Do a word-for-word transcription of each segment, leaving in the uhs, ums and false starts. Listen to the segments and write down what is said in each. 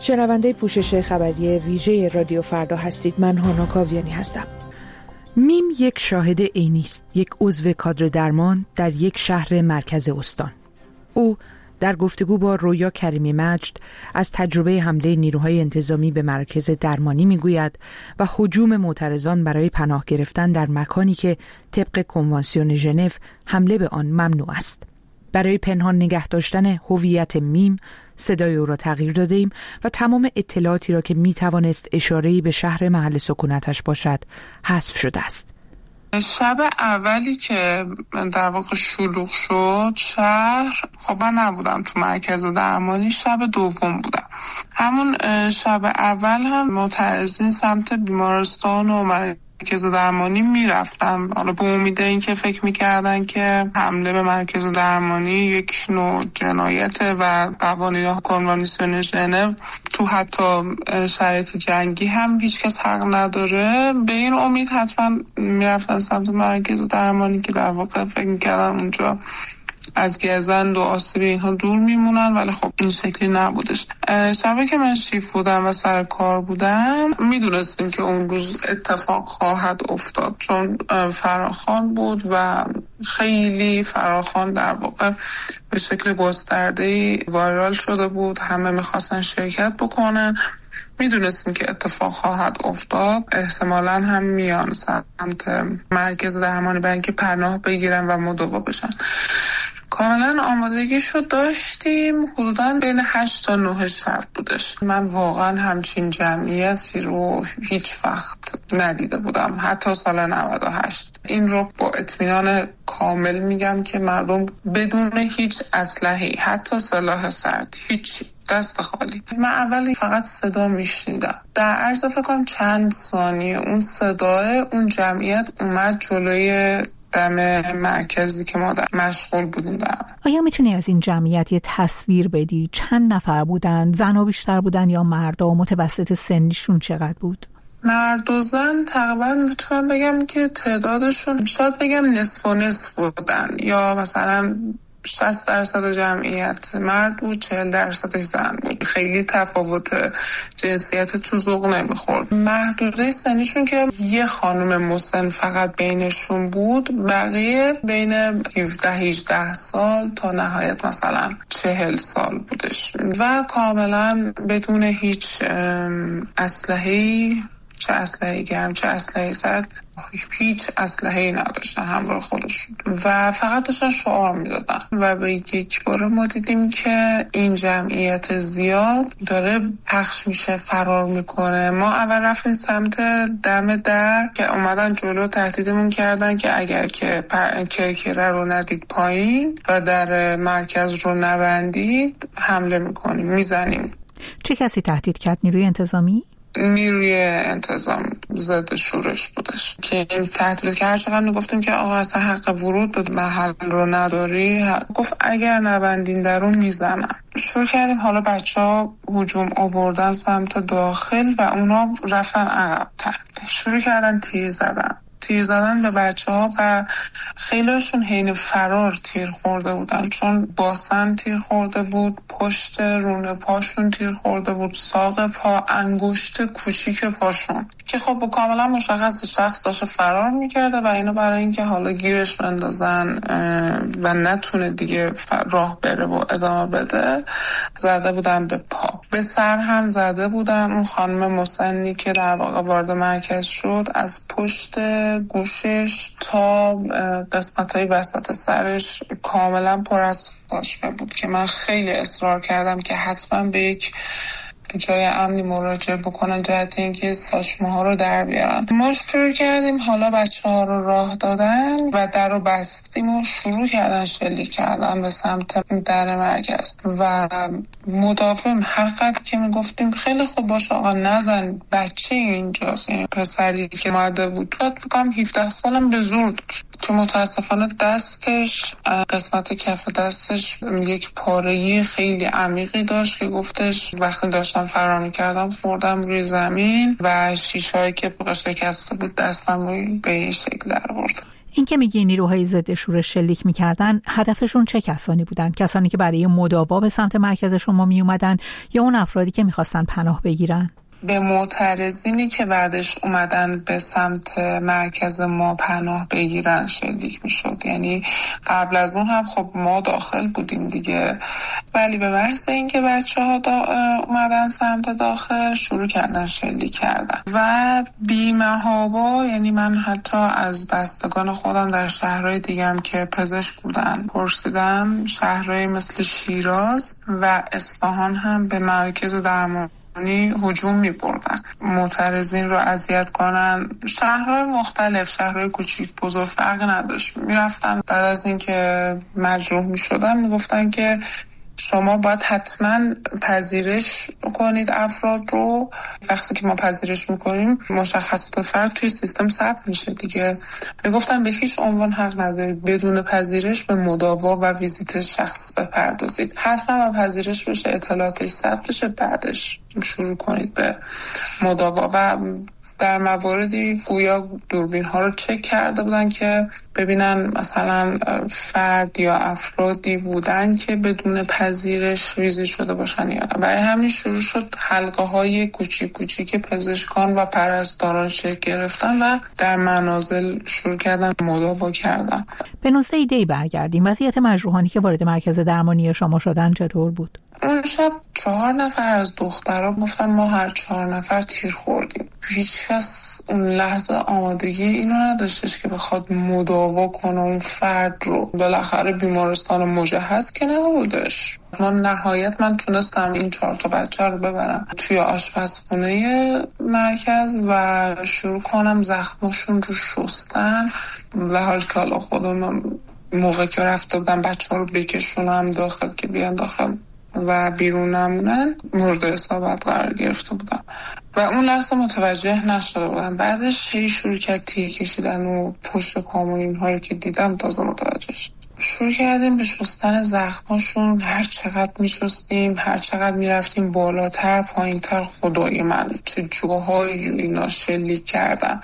شنونده پوشش خبری ویژه رادیو فردا هستید. من هانا کاویانی هستم. میم یک شاهد عینی است، یک عضو کادر درمان در یک شهر مرکز استان. او در گفتگو با رویا کریمی مجد از تجربه حمله نیروهای انتظامی به مرکز درمانی میگوید و هجوم معترضان برای پناه گرفتن در مکانی که طبق کنوانسیون ژنو حمله به آن ممنوع است. برای پنهان نگه داشتن هویت میم صدای او را تغییر داده ایم و تمام اطلاعاتی را که می توانست اشاره‌ای به شهر محل سکونتش باشد حذف شده است. شب اولی که در واقع شلوغ شد شهر، خب من نبودم تو مرکز درمانی، شب دوم بودم. همون شب اول هم معترضین سمت بیمارستان و مرکز درمانی میرفتن، حالا به امید این که فکر میکردن که حمله به مرکز درمانی یک نوع جنایته و قوانین کنوانسیون ژنو تو حتی شرایط جنگی هم هیچ کس حق نداره. به این امید حتما میرفتن سمت مرکز درمانی که در واقع فکر میکردن اونجا از گزند و آسیب اینها دور میمونن، ولی خب این شکلی نبودش. شبه که من شیف بودم و سر کار بودم میدونستیم که اون روز اتفاق خواهد افتاد، چون فراخوان بود و خیلی فراخوان در واقع به شکل گسترده‌ای وایرال شده بود، همه میخواستن شرکت بکنن. میدونستیم که اتفاق خواهد افتاد، احتمالاً هم میان سمت مرکز درمانی برای اینکه پناه بگیرن و مداوا بشن. کاملا آمادگیشو داشتیم. حدوداً بین هشت تا نه شب بودش. من واقعا همچین جمعیتی رو هیچ وقت ندیده بودم، حتی سال نود و هشت. این رو با اطمینان کامل میگم که مردم بدون هیچ اسلحه‌ای، حتی سلاح سرد، هیچ، دست خالی. من اولی فقط صدا میشنیدم. در عرض فکر کنم چند ثانیه اون صدای اون جمعیت اومد جلوی دم مرکزی که ما در مشغول بودیم. در آیا میتونی از این جمعیت یه تصویر بدی؟ چند نفر بودن؟ زن ها بیشتر بودن یا مردا؟ متوسط سنیشون چقدر بود؟ مرد و زن تقریبا میتونم بگم که تعدادشون شاید بگم نصف و نصف بودن، یا مثلا شصت درصد جمعیت مرد بود، چهل درصدش زن بود. خیلی تفاوت جنسیت تو ذوق نمیخورد. محدوده سنیشون که یه خانم مسن فقط بینشون بود، بقیه بین هفده هجده سال تا نهایت مثلا چهل سال بودش و کاملا بدون هیچ اسلحه‌ای، چه اسلحه گرم چه اسلحه سرد، هیچ اسلحه‌ای نداشتن همراه خودشون و فقط داشتن شعار میدادن. و به یک بار ما دیدیم که این جمعیت زیاد داره پخش میشه، فرار میکنه. ما اول رفتیم سمت دم در که اومدن جلو، تهدیدمون کردن که اگر که کرکره رو ندید پایین و در مرکز رو نبندید حمله میکنیم، میزنیم. چه کسی تهدید کرد؟ نیروی انتظامی؟ نیروی انتظام ضد شورش بودش که این تهدید که هر چقدر میگفتیم که آقا اصلا حق ورود به محل رو نداری، گفت اگر نبندین درون میزنم. شروع کردیم حالا بچه ها هجوم آوردن سمت داخل و اونا رفتن عقب‌تر، شروع کردن تیر زدن تیر زدن به بچه ها و خیلیشون حین فرار تیر خورده بودن، چون باسن تیر خورده بود، پشت رونه پاشون تیر خورده بود، ساق پا، انگشت کوچیک پاشون، که خب کاملا مشخص شخص داشته فرار میکرده و اینا برای اینکه حالا گیرش بندازن و نتونه دیگه راه بره و ادامه بده زده بودن به پا. به سر هم زده بودن. اون خانم مسنی که در واقع وارد مرکز شد، از پشت گوشش تا قسمت‌های وسط سرش کاملا پر از ساشمه بود که من خیلی اصرار کردم که حتما به یک جای امنی مراجعه بکنن جهت اینکه ساشمه ها رو در بیارن. ما شروع کردیم حالا بچه ها رو راه دادن و در رو بستیم و شروع کردن شلیک کردن به سمت در مرکز و مدافعم هر قدر که میگفتیم خیلی خوب باشه آقا نزن، بچه اینجاست، یعنی پسری که اومده بود تو بکنم هفده سالم به زور داشت که متاسفانه دستش، قسمت کف دستش یک پاره‌ای خیلی عمیقی داشت که گفتش وقتی داشتم فرار می‌کردم خوردم روی زمین و شیشه‌ای که شکسته بود دستم روی به این شکل در آورد. این که میگی نیروهای ضد شورش شلیک میکردن، هدفشون چه کسانی بودن؟ کسانی که برای مداوا به سمت مرکز شما میومدن یا اون افرادی که میخواستن پناه بگیرن؟ به معترضینی که بعدش اومدن به سمت مرکز ما پناه بگیرن شلیک میشد. یعنی قبل از اون هم خب ما داخل بودیم دیگه، ولی به محض اینکه بچه ها دا اومدن سمت داخل شروع کردن شلیک کردن و بی‌محابا. یعنی من حتی از بستگان خودم در شهرهای دیگم که پزشک بودن پرسیدم، شهرهای مثل شیراز و اصفهان هم به مرکز درمان یعنی هجوم می‌بردن معترضین رو اذیت کنن. شهرهای مختلف، شهرهای کوچیک بزرگ فرق نداشت، میرفتن بعد از اینکه مجروح میشدن میگفتن که شما باید حتما پذیرش کنید افراد رو. وقتی که ما پذیرش میکنیم مشخصات فرد توی سیستم ثبت میشه دیگه. میگفتن به هیچ عنوان حق ندارید بدون پذیرش به مداوا و ویزیت شخص بپردازید، حتما پذیرش بشه، اطلاعاتش ثبت بشه، بعدش شروع کنید به مداوا. و در مواردی گویا دوربین ها رو چک کرده بودن که ببینن مثلا فرد یا افرادی بودن که بدون پذیرش ویزیت شده باشن یا نه. برای همین شروع شد حلقه های کوچیک کوچیک پزشکان و پرستاران شکل گرفتن و در منازل شروع کردن مداوا کردن. به نوزده دی برگردیم. وضعیت مجروحانی که وارد مرکز درمانی شما شدن چطور بود؟ اون شب چهار نفر از دخترها گفتن ما هر چهار نفر تیر خوردیم. هیچ کس اون لحظه آمادگی اینو نداشتش که بخواد مداوا کنه اون فرد رو. بالاخره بیمارستان مجهز که نبودش. ما نهایت من تونستم این چهار تا بچه رو ببرم توی آشپزخونه مرکز و شروع کنم زخماشون رو شستن. و حال که حالا خودم موقع که رفته بودم بچه ها رو بکشونم داخل که بیان داخل و بیرون نمونن مورد اصابت قرار گرفته بودم و اون لحظه متوجه نشده بودم. بعدش هی شروع کرد تیه کشیدن و پشت پام و اینها رو که دیدم تازه متوجه شد. شروع کردیم به شستن زخماشون. هر چقدر می شستیم، هر چقدر می رفتیم بالاتر پایینتر، خدای من چه جاهایی اینا شلیک کردن.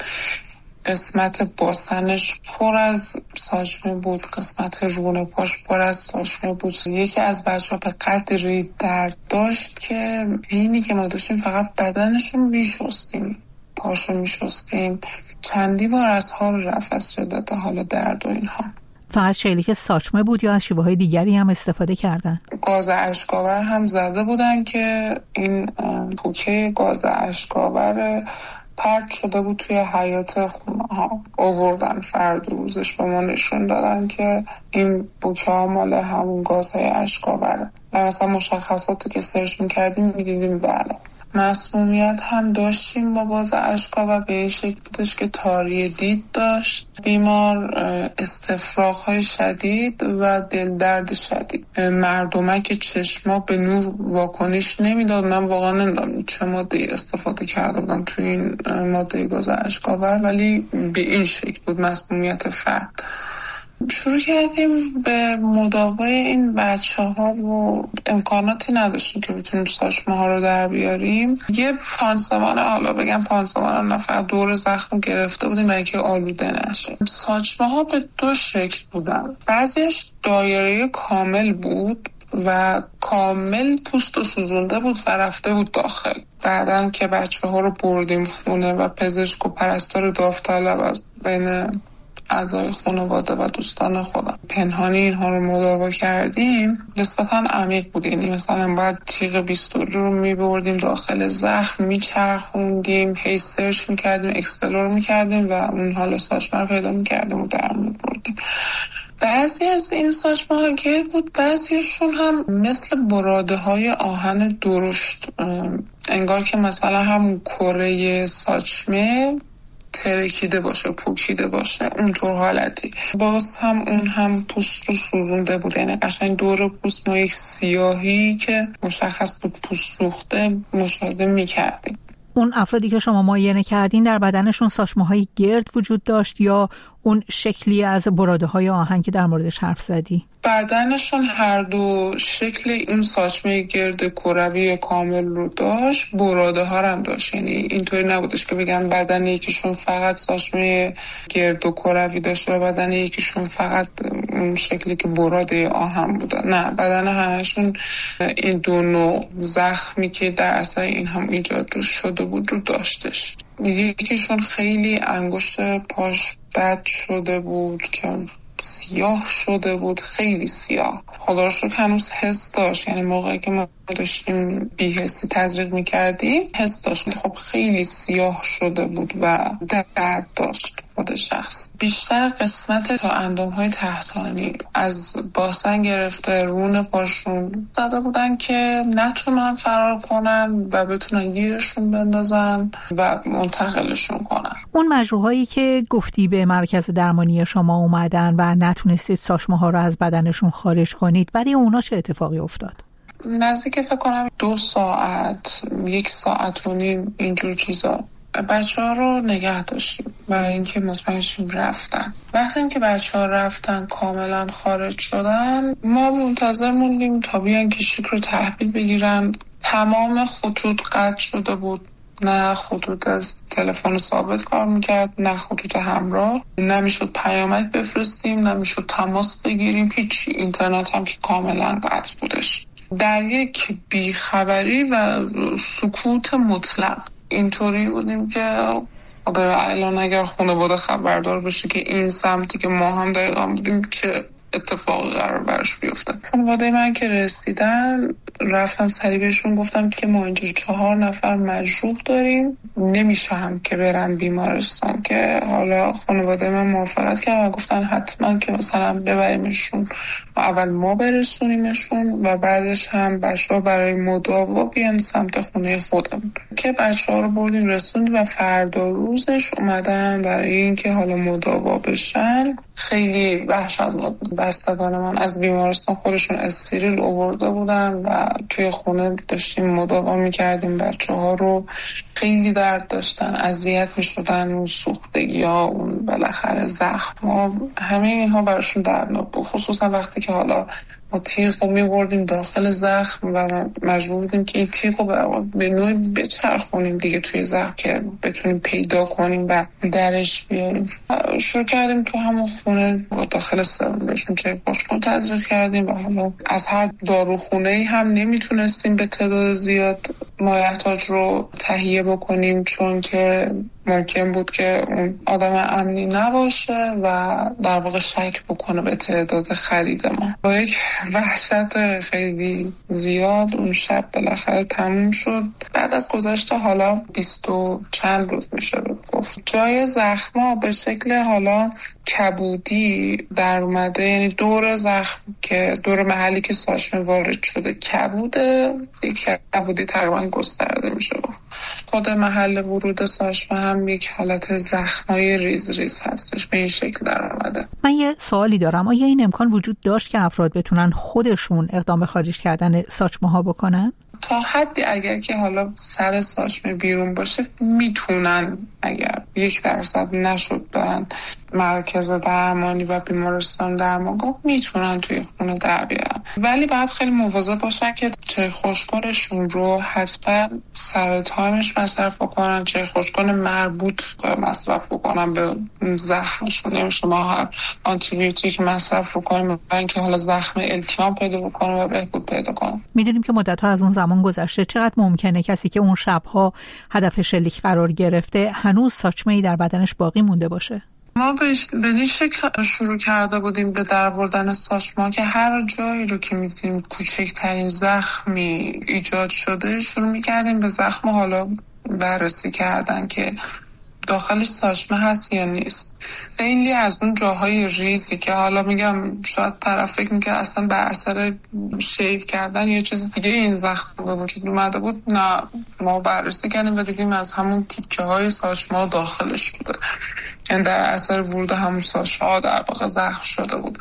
قسمت باسنش پر از ساچمه بود، قسمت رون پاش پر از ساچمه بود. یکی از بچه‌ها به قدری درد داشت که اینی که ما داشتیم فقط بدنشو میشستیم، پاشو میشستیم. چندی بار از حال رفت از شدت حال درد و اینها. فقط شلیک ساچمه بود یا از شیوه های دیگری هم استفاده کردن؟ گاز اشک‌آور هم زده بودن که این پوکه گاز اشک‌آور پرت شده بود توی حیاط خونه ها. آوردن فرد روزش به ما نشون دادن که این بوکه ها مال همون گازهای اشک‌آوره و مثلا مشخصاتو که سرچ میکردیم میدیدیم بله. مسمومیت هم داشتیم با گاز اشک‌آور به این شکل بودش که تاری دید داشت بیمار، استفراغ‌های شدید و دل درد شدید. مردمک چشما به نور واکنش نمیداد. من واقعا نمیدونم چه ماده استفاده کرده بودم توی این ماده گاز اشک‌آور، ولی به این شکل بود مسمومیت فرد. شروع کردیم به مداوای این بچه ها و امکاناتی نداشتیم که بتونیم ساچمه ها رو در بیاریم. یه پانسمان، حالا بگم پانسمان نفر دور زخم گرفته بودیم برای که آلوده نشه. ساچمه ها به دو شکل بودن، بعضیش دایره کامل بود و کامل پوست و سوزونده بود و رفته بود داخل. بعدن که بچه ها رو بردیم خونه و پزشک و پرستار داوطلب از بین اعضای خانواده و دوستان خودم پنهانی اینها رو مداوا کردیم، نسبتاً عمیق بود. یعنی مثلا باید تیغ بیستوری رو میبردیم داخل زخم، میچرخوندیم، هی سرچ میکردیم، اکسپلور میکردیم و اون حالا ساچمه رو پیدا میکردیم و در میبردیم. بعضی از این ساچمه ها گرد بود، بعضیشون هم مثل براده های آهن درشت، انگار که مثلا هم کره ساچمه ترکیده باشه، پوکیده باشه، اونطور حالتی. باز هم اون هم پوست رو سوزونده بود، یعنی قشنگ دور پوست ما یک سیاهی که مشخص بود پوست سوخته مشاهده می‌کردیم. اون افرادی که شما معاینه کردین در بدنشون ساچمه‌های گرد وجود داشت یا اون شکلی از براده های آهن که در موردش حرف زدی؟ بدنشون هر دو شکل این ساچمه گرد کروی کامل رو داشت، براده ها هم داشت. یعنی اینطوری نبودش که بگن بدن یکیشون فقط ساچمه گرد و کروی داشت و بدن یکیشون فقط اون شکلی که براده آهن بوده. نه، بدن همشون این دو نوع زخمی که در اثر این هم ایجاد شده بود رو داشتش. یکیشون خیلی انگشت پاش بد شده بود که سیاه شده بود، خیلی سیاه. خدا رو شکر هنوز حس داشت، یعنی موقعی که ما داشتیم بی‌حسی تزریق می‌کردیم حس داشت، خب خیلی سیاه شده بود و درد داشت خود شخص. بیشتر قسمت تا اندام‌های تحتانی از باسن گرفته رون پاشون زده بودن که نتونن فرار کنن و بتونن گیرشون بندازن و منتقلشون کنن. اون مجروحایی که گفتی به مرکز درمانی شما اومدن و نتونستید ساچمه‌ها رو از بدنشون خارج کنید، برای اونا چه اتفاقی افتاد؟ نزدیک فکر کنم دو ساعت یک ساعت و نیم اینجور چیزا بچه ها رو نگه داشتیم برای اینکه مطمئن شیم رفتن. وقتی که بچه ها رفتن کاملا خارج شدن، ما منتظر موندیم تا بیان کشیک رو تحویل بگیرن. تمام خطوط قطع شده بود، نه خطوط از تلفن ثابت کار میکرد، نه خطوط همراه، نمیشد پیامک بفرستیم، نمیشد تماس بگیریم، هیچ. اینترنت هم که کاملا قطع بودش. در یک بیخبری و سکوت مطلق اینطوری بودیم که الان اگر خانواده خبردار بشه که این سمتی که ما هم دقیقا بودیم که اتفاقی قرار برش بیفته. خانواده من که رسیدن رفتم سریع بهشون گفتم که ما اینجا چهار نفر مجروح داریم، نمیشه هم که برن بیمارستان. که حالا خانواده من موافقت کرد و گفتن حتما که مثلا ببریمشون و اول ما برسونیمشون و بعدش هم بچه ها برای مداوا بیان سمت خونه خودمون. که بچه ها رو بردیم رسوندیم و فردا روزش اومدن برای اینکه حالا مداوا بشن. خیلی وحشتناک بود. بستگان من از بیمارستان خودشون استریل آورده بودن و توی خونه داشتیم مداوا میکردیم بچه ها رو. خیلی درد داشتن، اذیت میشدن، اون سوختگی ها، اون بالاخره زخم ها، همه اینها براشون دردناک بود. خصوصا وقتی که حالا ما تیغ رو میبردیم داخل زخم و مجبور بودیم که این تیغ رو به نوعی بچرخونیم دیگه توی زخم که بتونیم پیدا کنیم و درش بیاریم. شروع کردیم تو همون خونه داخل سرم بشیم چه خوشکن تزریق کردیم و حالا از هر داروخونه‌ای هم نمیتونستیم به تعداد زیاد مایحتاج رو تهیه بکنیم چون که ممکن بود که اون آدم امنی نباشه و در واقع شک بکنه به تعداد خرید ما. با یک وحشت خیلی زیاد اون شب بالاخره تموم شد. بعد از گذشته حالا بیست و چند روز میشه گفت جای زخما به شکل حالا کبودی در اومده، یعنی دور زخم که دور محلی که ساچمه وارد شده کبوده، یک کبودی تقریبا گسترده میشه. خود محل ورود ساچمه هم یک حالت زخمای ریز ریز هستش، به این شکل در اومده. من یه سوالی دارم، آیا این امکان وجود داشت که افراد بتونن خودشون اقدام به خارج کردن ساچمه ها بکنن؟ تا حدی اگر که حالا سر ساچمه بیرون باشه میتونن، اگر یک درصد نشد برن مرکز درمانی و بیمارستان درمانگاه میتونن توی خونه در بیارن، ولی باید خیلی مواظب باشن که چای خشک‌کنشون رو حتما سر تایمش مصرف کنن، چای خشک‌کن مربوط مصرف کنن به زخمشون. نمیشه ما هر آنتی بیوتیک مصرف کنیم برای اینکه حالا زخم التیام پیدا بکنه و بهبود پیدا کنه. میدونیم که مدت‌ها از اون زمان گذشته، چقدر ممکنه کسی که اون شب‌ها هدف شلیک قرار گرفته هنوز ساچمه‌ای در بدنش باقی مونده باشه؟ ما به این شکل شروع کرده بودیم به در بردن ساچمه که هر جایی رو که می‌دیدیم کوچکترین زخمی ایجاد شده شروع می‌کردیم به زخم حالا بررسی کردن که داخلش ساچمه هست یا نیست. خیلی از اون جاهای ریزی که حالا میگم شاید طرف فکر می‌کنه اصلا به اثر شیو کردن یا چیز دیگه این زخم به وجود اومده بود، نه، ما بررسی کردیم و دیدیم از همون تیکه های ساچمه داخلش بوده، یعنی در اثر ورود همون ساچمه ها در واقع زخم شده بود.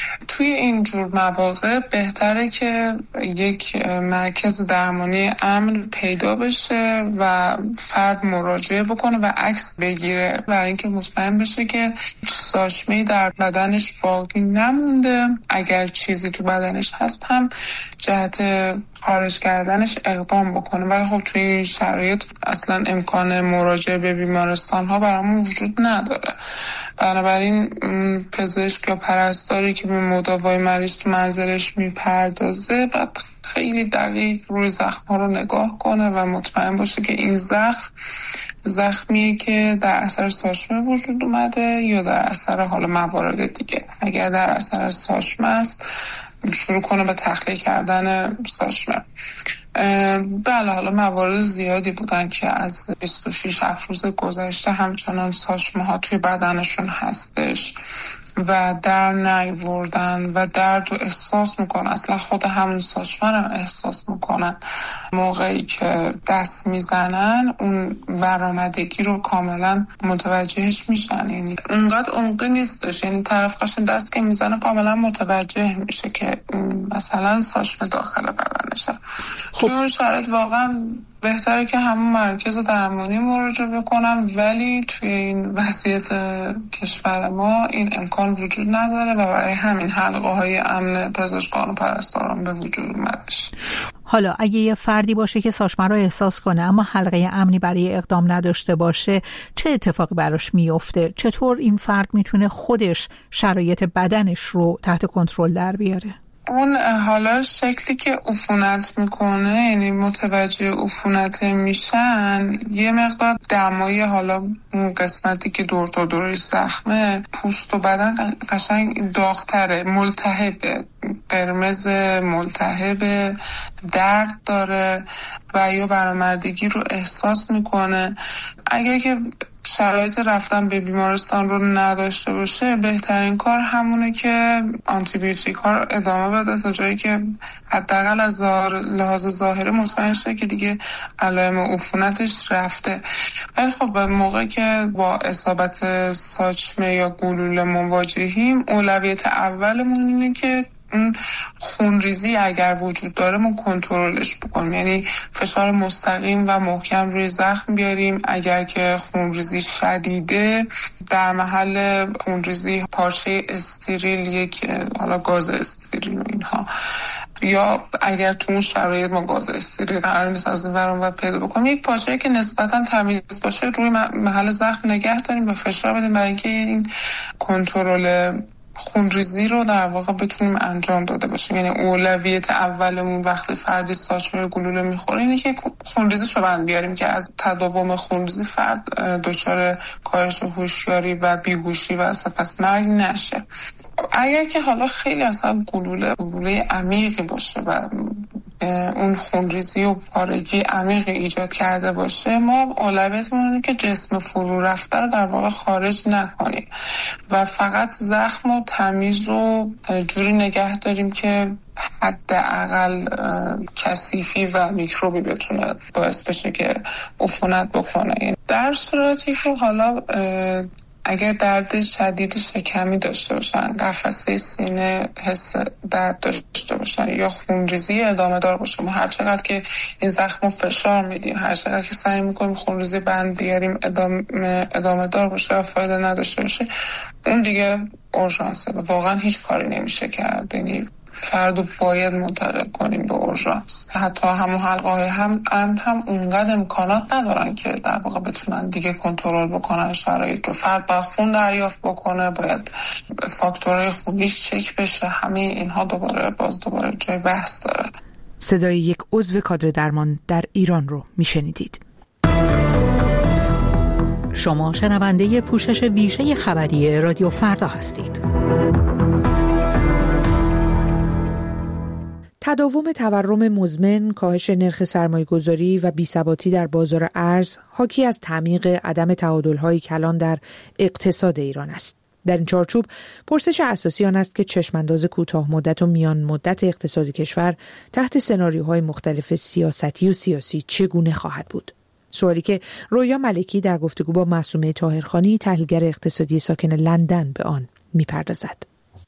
توی این جور مواقع بهتره که یک مرکز درمانی امن پیدا بشه و فرد مراجعه بکنه و عکس بگیره برای اینکه مطمئن بشه که ساشمه‌ای در بدنش باقی نمونده. اگر چیزی تو بدنش هست هم جهت خارج کردنش اقدام بکنه. ولی خب توی این شرایط اصلا امکان مراجعه به بیمارستان ها برامون وجود نداره. بنابراین پزشک یا پرستاری که به مداوای مریض تو منزلش میپردازه باید خیلی دقیق روی زخم ها رو نگاه کنه و مطمئن باشه که این زخم زخمیه که در اثر ساشمه وجود اومده یا در اثر حالا موارد دیگه. اگر در اثر ساشمه است شروع کنه به تخلیه کردن ساشمه. بله حالا موارد زیادی بودن که از بیست و شش روز گذشته همچنان ساشمه ها توی بدنشون هستش و در نیوردن و درد رو احساس میکنن. اصلا خود همون ساشمه رو احساس میکنن موقعی که دست میزنن، اون برآمدگی رو کاملا متوجهش میشن. یعنی اونقدر عمقی نیستش، یعنی طرف قشنگ دست که میزنه کاملا متوجه میشه که مثلا ساشمه داخل بدنشه. خب. توی اون شرایط واقعا بهتره که همون مرکز درمانی مراجعه بکنن، ولی توی این وضعیت کشور ما این امکان وجود نداره و برای همین حلقه های امن پزشکان و پرستاران به وجود اومدش. حالا اگه یه فردی باشه که ساشمه رو احساس کنه اما حلقه امنی برای اقدام نداشته باشه، چه اتفاقی براش میفته؟ چطور این فرد میتونه خودش شرایط بدنش رو تحت کنترل در بیاره؟ اون حالا شکلی که عفونت میکنه، یعنی متوجه عفونت میشن، یه مقدار دمای حالا اون قسمتی که دور تا دورش زخمه، پوست و بدن قشنگ داغ‌تره، ملتهبه، قرمز ملتهب، درد داره و یا برآمدگی رو احساس میکنه. اگر که شرایط رفتن به بیمارستان رو نداشته باشه، بهترین کار همونه که آنتی بیوتیک ها رو ادامه بده تا جایی که حداقل از لحاظ ظاهری مطمئن شه که دیگه علائم عفونتش رفته. ولی خب به موقعی که با اصابت ساچمه یا گلوله مواجهیم، اولویت اولمون اینه که اون خونریزی اگر وجود داره ما کنترلش بکنیم، یعنی فشار مستقیم و محکم روی زخم بیاریم. اگر که خونریزی شدیده، در محل خونریزی پارچه استریل، یک حالا گاز استریل و اینها، یا اگر تو اون شرایط ما گاز استریل قرار نیست از این ورون و پیدا بکنیم، یک پارچه‌ای که نسبتاً تمیز باشه روی محل زخم نگه داریم و فشار بدیم برای اینکه این کنترل خونریزی رو در واقع بتونیم انجام داده باشیم. یعنی اولویت اولمون وقتی فردی ساشمه گلوله میخوره اینه که خونریزی رو بند بیاریم که از تداوم خونریزی فرد دچار کاهش هوشیاری و بیهوشی و سپس مرگ نشه. اگر که حالا خیلی اصلا گلوله گلوله عمیقی باشه و اون خونریزی و پارگی عمیقی ایجاد کرده باشه، ما اولویتمون اینه که جسم فرو رفته رو در واقع خارج نکنیم و فقط زخم و تمیز و جوری نگه داریم که حداقل کثیفی و میکروبی بتونه باعث بشه که عفونت بکنه. در صورتی که حالا اگر درد شدید شکمی داشته باشن، قفسه سینه حس درد داشته باشن یا خونریزی ادامه دار باشه، ما هر چقدر که این زخم فشار میدیم، هر چقدر که سعی میکنیم خونریزی بند بیاریم ادامه, ادامه دار باشه و فایده نداشته باشه، اون دیگه اورژانسه و واقعا هیچ کاری نمیشه کرد. یعنی فردو باید منتقل کنیم به اورژانس. حتی همون حلقه های هم امن هم اونقدر امکانات ندارن که در واقع بتونن دیگه کنترل بکنن شرایط رو. فرد باید خون دریافت بکنه، باید فاکتورهای خونیش چک بشه. همه اینها دوباره باز دوباره جای بحث داره. صدای یک عضو کادر درمان در ایران رو میشنیدید. شما شنونده پوشش ویژه خبری رادیو فردا هستید. تداوم تورم مزمن، کاهش نرخ سرمایه‌گذاری و بی‌ثباتی در بازار ارز حاکی از تعمیق عدم تعادل‌های کلان در اقتصاد ایران است. در این چارچوب پرسش اساسی آن است که چشمانداز کوتاه مدت و میان مدت اقتصاد کشور تحت سناریوهای مختلف سیاستی و سیاسی چگونه خواهد بود؟ سوالی که رویا ملکی در گفتگو با معصومه طاهرخانی، تحلیلگر اقتصادی ساکن لندن، به آن می‌پردازد.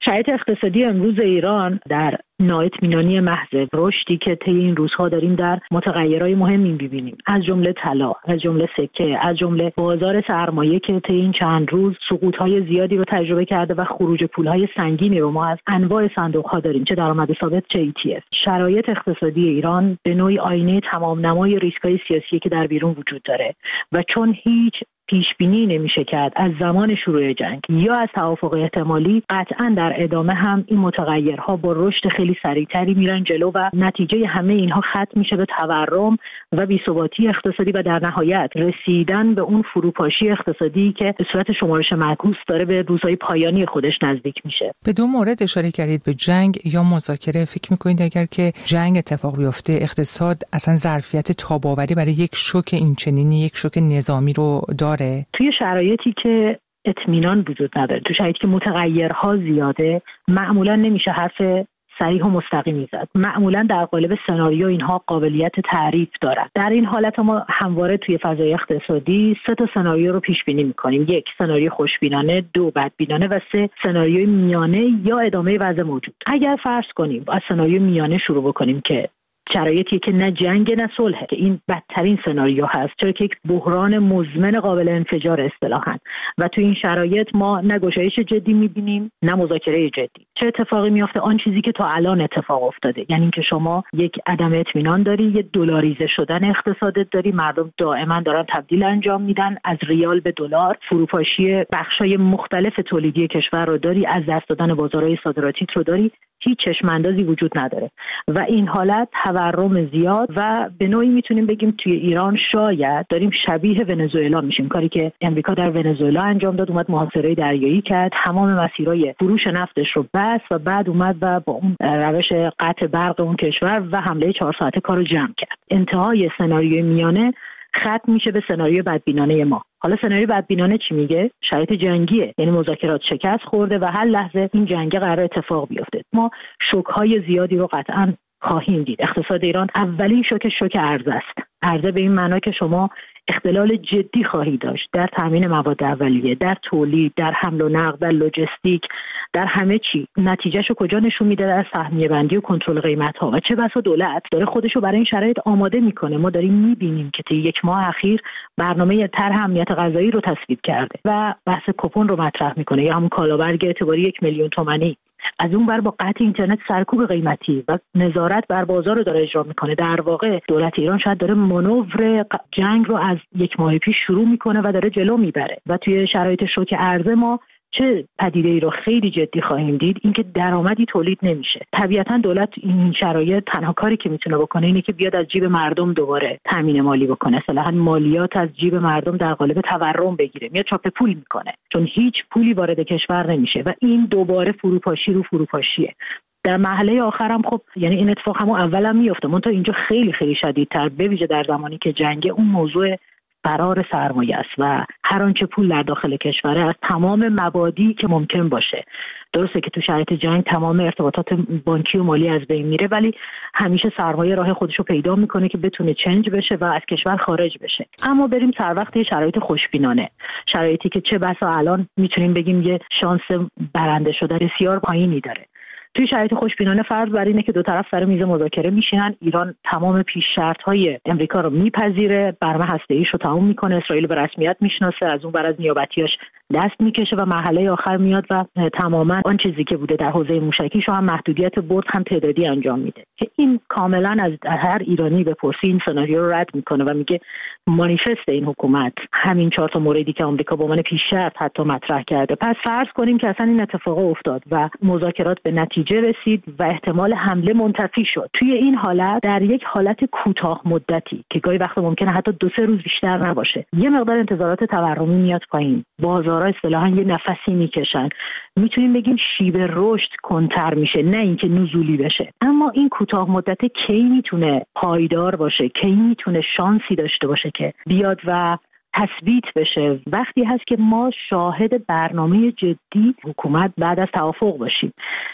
شرایط اقتصادی امروز ایران در نااطمینانی محض، رشدی که طی این روزها داریم در متغیرهای مهمی می‌بینیم، از جمله طلا، از جمله سکه، از جمله بازار سرمایه که طی این چند روز سقوط‌های زیادی رو تجربه کرده و خروج پول‌های سنگینی رو ما از انواع صندوق‌ها داریم، چه درآمد ثابت چه ای تی اف. شرایط اقتصادی ایران به نوعی آینه تمام نمای ریسک‌های سیاسی که در بیرون وجود داره و چون هیچ پیش بینی نمیشه کرد از زمان شروع جنگ یا از توافق احتمالی، قطعا در ادامه هم این متغیرها با رشد خیلی سریعتری میرن جلو و نتیجه همه اینها ختم میشه به تورم و بی‌ثباتی اقتصادی و در نهایت رسیدن به اون فروپاشی اقتصادی که به صورت شمارش معکوس داره به روزهای پایانی خودش نزدیک میشه. به دو مورد اشاره کردید، به جنگ یا مذاکره. فکر میکنید اگر که جنگ اتفاق بیفته اقتصاد اصلا ظرفیت تاب‌آوری برای یک شوک اینچنینی، یک شوک نظامی رو داره؟ توی شرایطی که اطمینان وجود نداره، تو شرایطی که متغیرها زیاده، معمولا نمیشه حرف صریح و مستقیمی زد. معمولا در قالب سناریو اینها قابلیت تعریف دارن. در این حالت ما همواره توی فضای اقتصادی سه تا سناریو رو پیش بینی میکنیم: یک، سناریو خوشبینانه، دو، بدبینانه و سه، سناریوی میانه یا ادامه وضع موجود. اگر فرض کنیم از سناریو میانه شروع بکنیم که شرایطی که نه جنگ نه صلح، که این بدترین سناریو هست، چرا که یک بحران مزمن قابل انفجار اصطلاحاً، و تو این شرایط ما نه گشایش جدی می‌بینیم نه مذاکره جدی. چه اتفاقی میفته؟ آن چیزی که تا الان اتفاق افتاده، یعنی اینکه شما یک عدم اطمینان داری، یه دلاریزه شدن اقتصادت داری، مردم دائما دارن تبدیل انجام میدن از ریال به دلار، فروپاشی بخشای مختلف تولیدی کشور رو داری، از دست دادن بازارهای صادراتی رو داری، هیچ چشم اندازی وجود نداره و این حالت تورم زیاد و به نوعی میتونیم بگیم توی ایران شاید داریم شبیه ونزوئلا میشیم. کاری که امریکا در ونزوئلا انجام داد، اومد محاصره دریایی کرد، تمام مسیرهای فروش نفتش رو بست و بعد اومد و با اون روش قطع برق اون کشور و حمله چهار ساعته کارو جمع کرد. انتهای سناریوی میانه ختم میشه به سناریوی بدبینانه ما. حالا سناریوی بدبینانه چی میگه؟ شرایط جنگیه، یعنی مذاکرات شکست خورده و هر لحظه این جنگ قرار اتفاق بیفته. ما شوک‌های زیادی رو قطعاً خواهیم دید. اقتصاد ایران اولین شوک شوک ارز است. ارز به این معنا که شما اختلال جدی خواهی داشت در تامین مواد اولیه، در تولید، در حمل و نقل، در لوجستیک، در همه چی. نتیجهشو کجا نشون میده؟ در سهمیه بندی و کنترل قیمت ها. و چه بسا دولت داره خودشو برای این شرایط آماده میکنه. ما داریم میبینیم که طی یک ماه اخیر برنامه طرح امنیت غذایی رو تصویب کرده و بحث کوپن رو مطرح میکنه، یا همون کالابرگ اعتباری یک میلیون تومانی. از اون بر با قطع اینترنت سرکوب قیمتی و نظارت بر بازار رو داره اجرا میکنه. در واقع دولت ایران شاید داره مانور جنگ رو از یک ماه پیش شروع میکنه و داره جلو میبره و توی شرایط شوک ارز ما چه پدیده ای رو خیلی جدی خواهیم دید؟ اینکه درآمدی تولید نمیشه. طبیعتا دولت این شرایط تنها کاری که میتونه بکنه اینه که بیاد از جیب مردم دوباره تامین مالی بکنه. اصلا مالیات از جیب مردم در قالب تورم بگیره، میاد چاپ پول میکنه، چون هیچ پولی وارد کشور نمیشه و این دوباره فروپاشی رو فروپاشیه. در مرحله آخرم خب یعنی این اتفاق همون اولم میفته، منتها اینجا خیلی خیلی شدیدتر، به ویژه در زمانی که جنگ، اون موضوع قرار سرمایه است و هر آنچه پول در داخل کشوره از تمام مبادی که ممکن باشه. درسته که تو شرایط جنگ تمام ارتباطات بانکی و مالی از بین میره، ولی همیشه سرمایه راه خودشو پیدا میکنه که بتونه چنج بشه و از کشور خارج بشه. اما بریم سر وقت شرایط خوشبینانه، شرایطی که چه بسا الان میتونیم بگیم یه شانس برنده شدن بسیار پایینی داره. توی شرایط خوشبینانه فرض بر اینه که دو طرف سر میز مذاکره میشینن، ایران تمام پیش شرط‌های امریکا رو میپذیره، برنامه هسته‌ایش رو تموم میکنه، اسرائیل به رسمیت میشناسه، از اون بر از نیابتیاش دست میکشه و مرحله آخر میاد و تماما آن چیزی که بوده در حوزه موشکیش هم محدودیت برد هم تعدادی انجام میده که این کاملا از هر ایرانی بپرسی این سناریو رو رد میکنه و میگه مانیفست این حکومت همین چهار تا موردی که آمریکا به عنوان پیش شرط حتی مطرح کرده. پس فرض کنیم که اصلا این اتفاق افتاد و مذاکرات به نتیجه رسید و احتمال حمله منتفی شد. توی این حالت، در یک حالت کوتاه مدتی که گاهی وقت ممکنه حتی دو سه روز بیشتر نباشه، یه مقدار انتظارات تورمی میاد پایین، بازارها اصطلاحاً یه نفسی میکشن، میتونیم بگیم شیب رشد کنتر میشه، نه اینکه نزولی بشه. اما این کوتاه مدت کی میتونه پایدار باشه، کی میتونه شانسی داشته باشه که بیاد و تثبیت بشه؟ وقتی هست که ما شاهد برنامه جدی حکومت بعد از توافق باشیم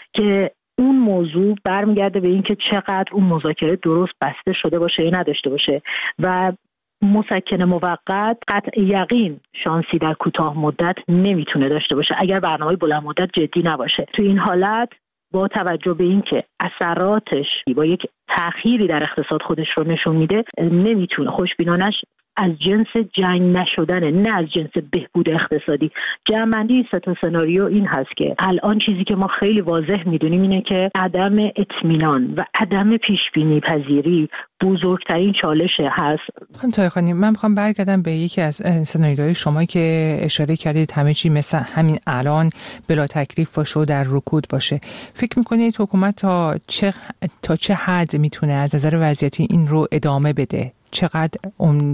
که اون موضوع برمیگرده به این که چقدر اون مذاکره درست بسته شده باشه یا نداشته باشه و مسکن موقت قطع یقین شانسی در کوتاه مدت نمیتونه داشته باشه اگر برنامه بلند مدت جدی نباشه. تو این حالت با توجه به اینکه اثراتش با یک تأخیری در اقتصاد خودش رو نشون میده، نمیتونه خوشبینانش از جنس جنگ نشدنه، نه از جنس بهبود اقتصادی. جمع‌بندی این سه تا سناریو این هست که الان چیزی که ما خیلی واضح میدونیم اینه که عدم اطمینان و عدم پیشبینی پذیری بزرگترین چالشه هست. خانم طاهرخانی، من میخوام برگردم به یکی از سناریوهای شما که اشاره کردید همه چی مثل همین الان بلا تکلیف باشه و در رکود باشه. فکر میکنید حکومت تا چه تا چه حد میتونه از نظر وضعیتی این رو ادامه بده؟ چقدر اون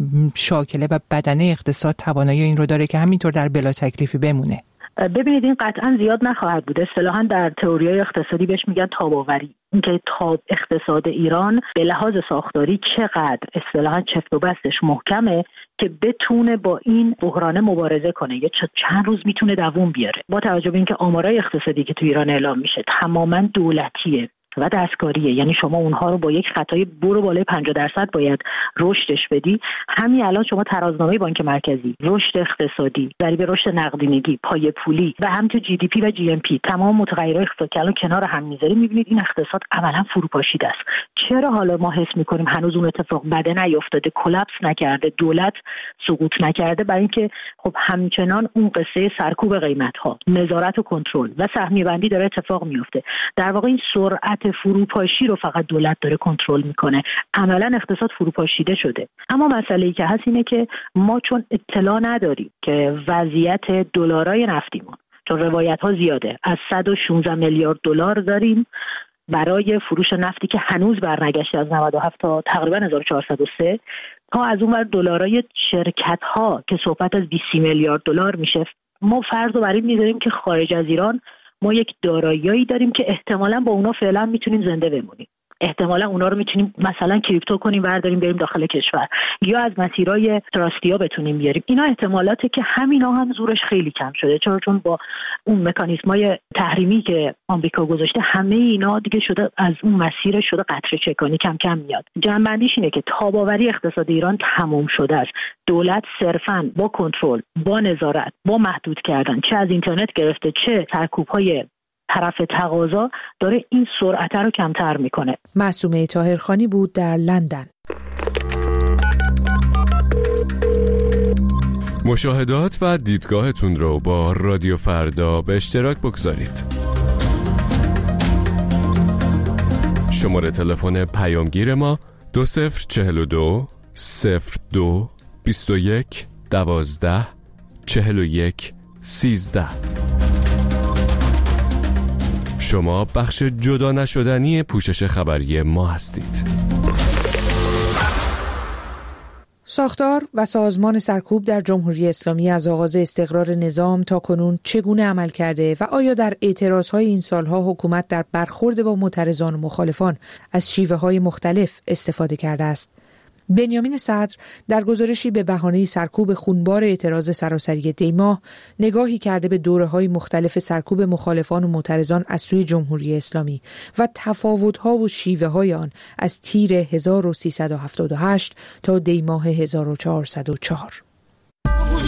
شاکله و بدنه اقتصاد توانایی این رو داره که همینطور در بلا تکلیفی بمونه؟ ببینید این قطعا زیاد نخواهد بود. اصطلاحاً در تئوری‌های اقتصادی بهش میگن تاب‌آوری. اینکه تاب اقتصاد ایران به لحاظ ساختاری چقدر اصطلاحاً چفت و بستش محکمه که بتونه با این بحران مبارزه کنه، یا چند روز میتونه دووم بیاره. با توجه به اینکه آمارای اقتصادی که تو ایران اعلام میشه تماماً دولتیه و دستکاریه، یعنی شما اونها رو با یک خطای برو بالای پنجاه درصد باید رشدش بدی. همین الان شما ترازنامه بانک مرکزی، رشد اقتصادی، ضریب رشد نقدینگی، پای پولی و همینطور جی دی پی و جی ام پی، تمام متغیرهای اقتصادی که الان کنار هم میذاریم، میبینید این اقتصاد عملا فروپاشیده است. چرا حالا ما حس میکنیم هنوز اون اتفاق بده نیافتاده، کلاپس نکرده، دولت سقوط نکرده؟ برای اینکه خب همچنان اون قصه سرکوب قیمت‌ها، نظارت و کنترل و سهمیه بندی داره اتفاق میفته. در واقع این سرعت فروپاشی رو فقط دولت داره کنترل میکنه. عملا اقتصاد فروپاشیده شده. اما مسئله‌ای که هست اینه که ما چون اطلاع نداریم که وضعیت دلارای نفتیمون، چون روایت‌ها زیاده، از صد و شانزده میلیارد دلار داریم برای فروش نفتی که هنوز برنگشته از نود و هفت تا تقریبا هزار و چهارصد و سه، تا از اون ور دلارای شرکت‌ها که صحبت از بیست میلیارد دلار میشه. ما فرض رو بر این میذاریم که خارج از ایران ما یک دارایی‌ای داریم که احتمالاً با اونا فعلا میتونیم زنده بمونیم. احتمالاً اونا رو میتونیم مثلا کریپتو کنیم، برداریم بریم داخل کشور، یا از مسیرهای تراستیا بتونیم بیاریم. اینا احتمالاته که همینا هم زورش خیلی کم شده، چون چون با اون مکانیزمای تحریمی که آمریکا گذاشته همه اینا دیگه شده از اون مسیر شده قطره چکانی، کم کم میاد. جنبندیش اینه که تاب‌آوری اقتصاد ایران تمام شده است. دولت صرفاً با کنترل، با نظارت، با محدود کردن، چه از اینترنت گرفته چه سرکوب‌های طرف تقاضا، داره این سرعت رو کمتر میکنه. معصومه طاهرخانی بود در لندن. مشاهدات و دیدگاهتون رو با رادیو فردا به اشتراک بگذارید. شماره تلفن پیامگیر ما دو صفر چهل و دو صفر دو بیست و یک دوازده چهل و یک سیزده. شما بخش جدا نشدنی پوشش خبری ما هستید. ساختار و سازمان سرکوب در جمهوری اسلامی از آغاز استقرار نظام تا کنون چگونه عمل کرده و آیا در اعتراضهای این سالها حکومت در برخورد با معترضان و مخالفان از شیوه‌های مختلف استفاده کرده است؟ بنیامین صدر در گزارشی به بهانه سرکوب خونبار اعتراض سراسری دیماه نگاهی کرده به دوره‌های مختلف سرکوب مخالفان و معترضان از سوی جمهوری اسلامی و تفاوت‌ها و شیوه‌های آن از تیر هزار و سیصد و هفتاد و هشت تا دیماه هزار و چهارصد و چهار. این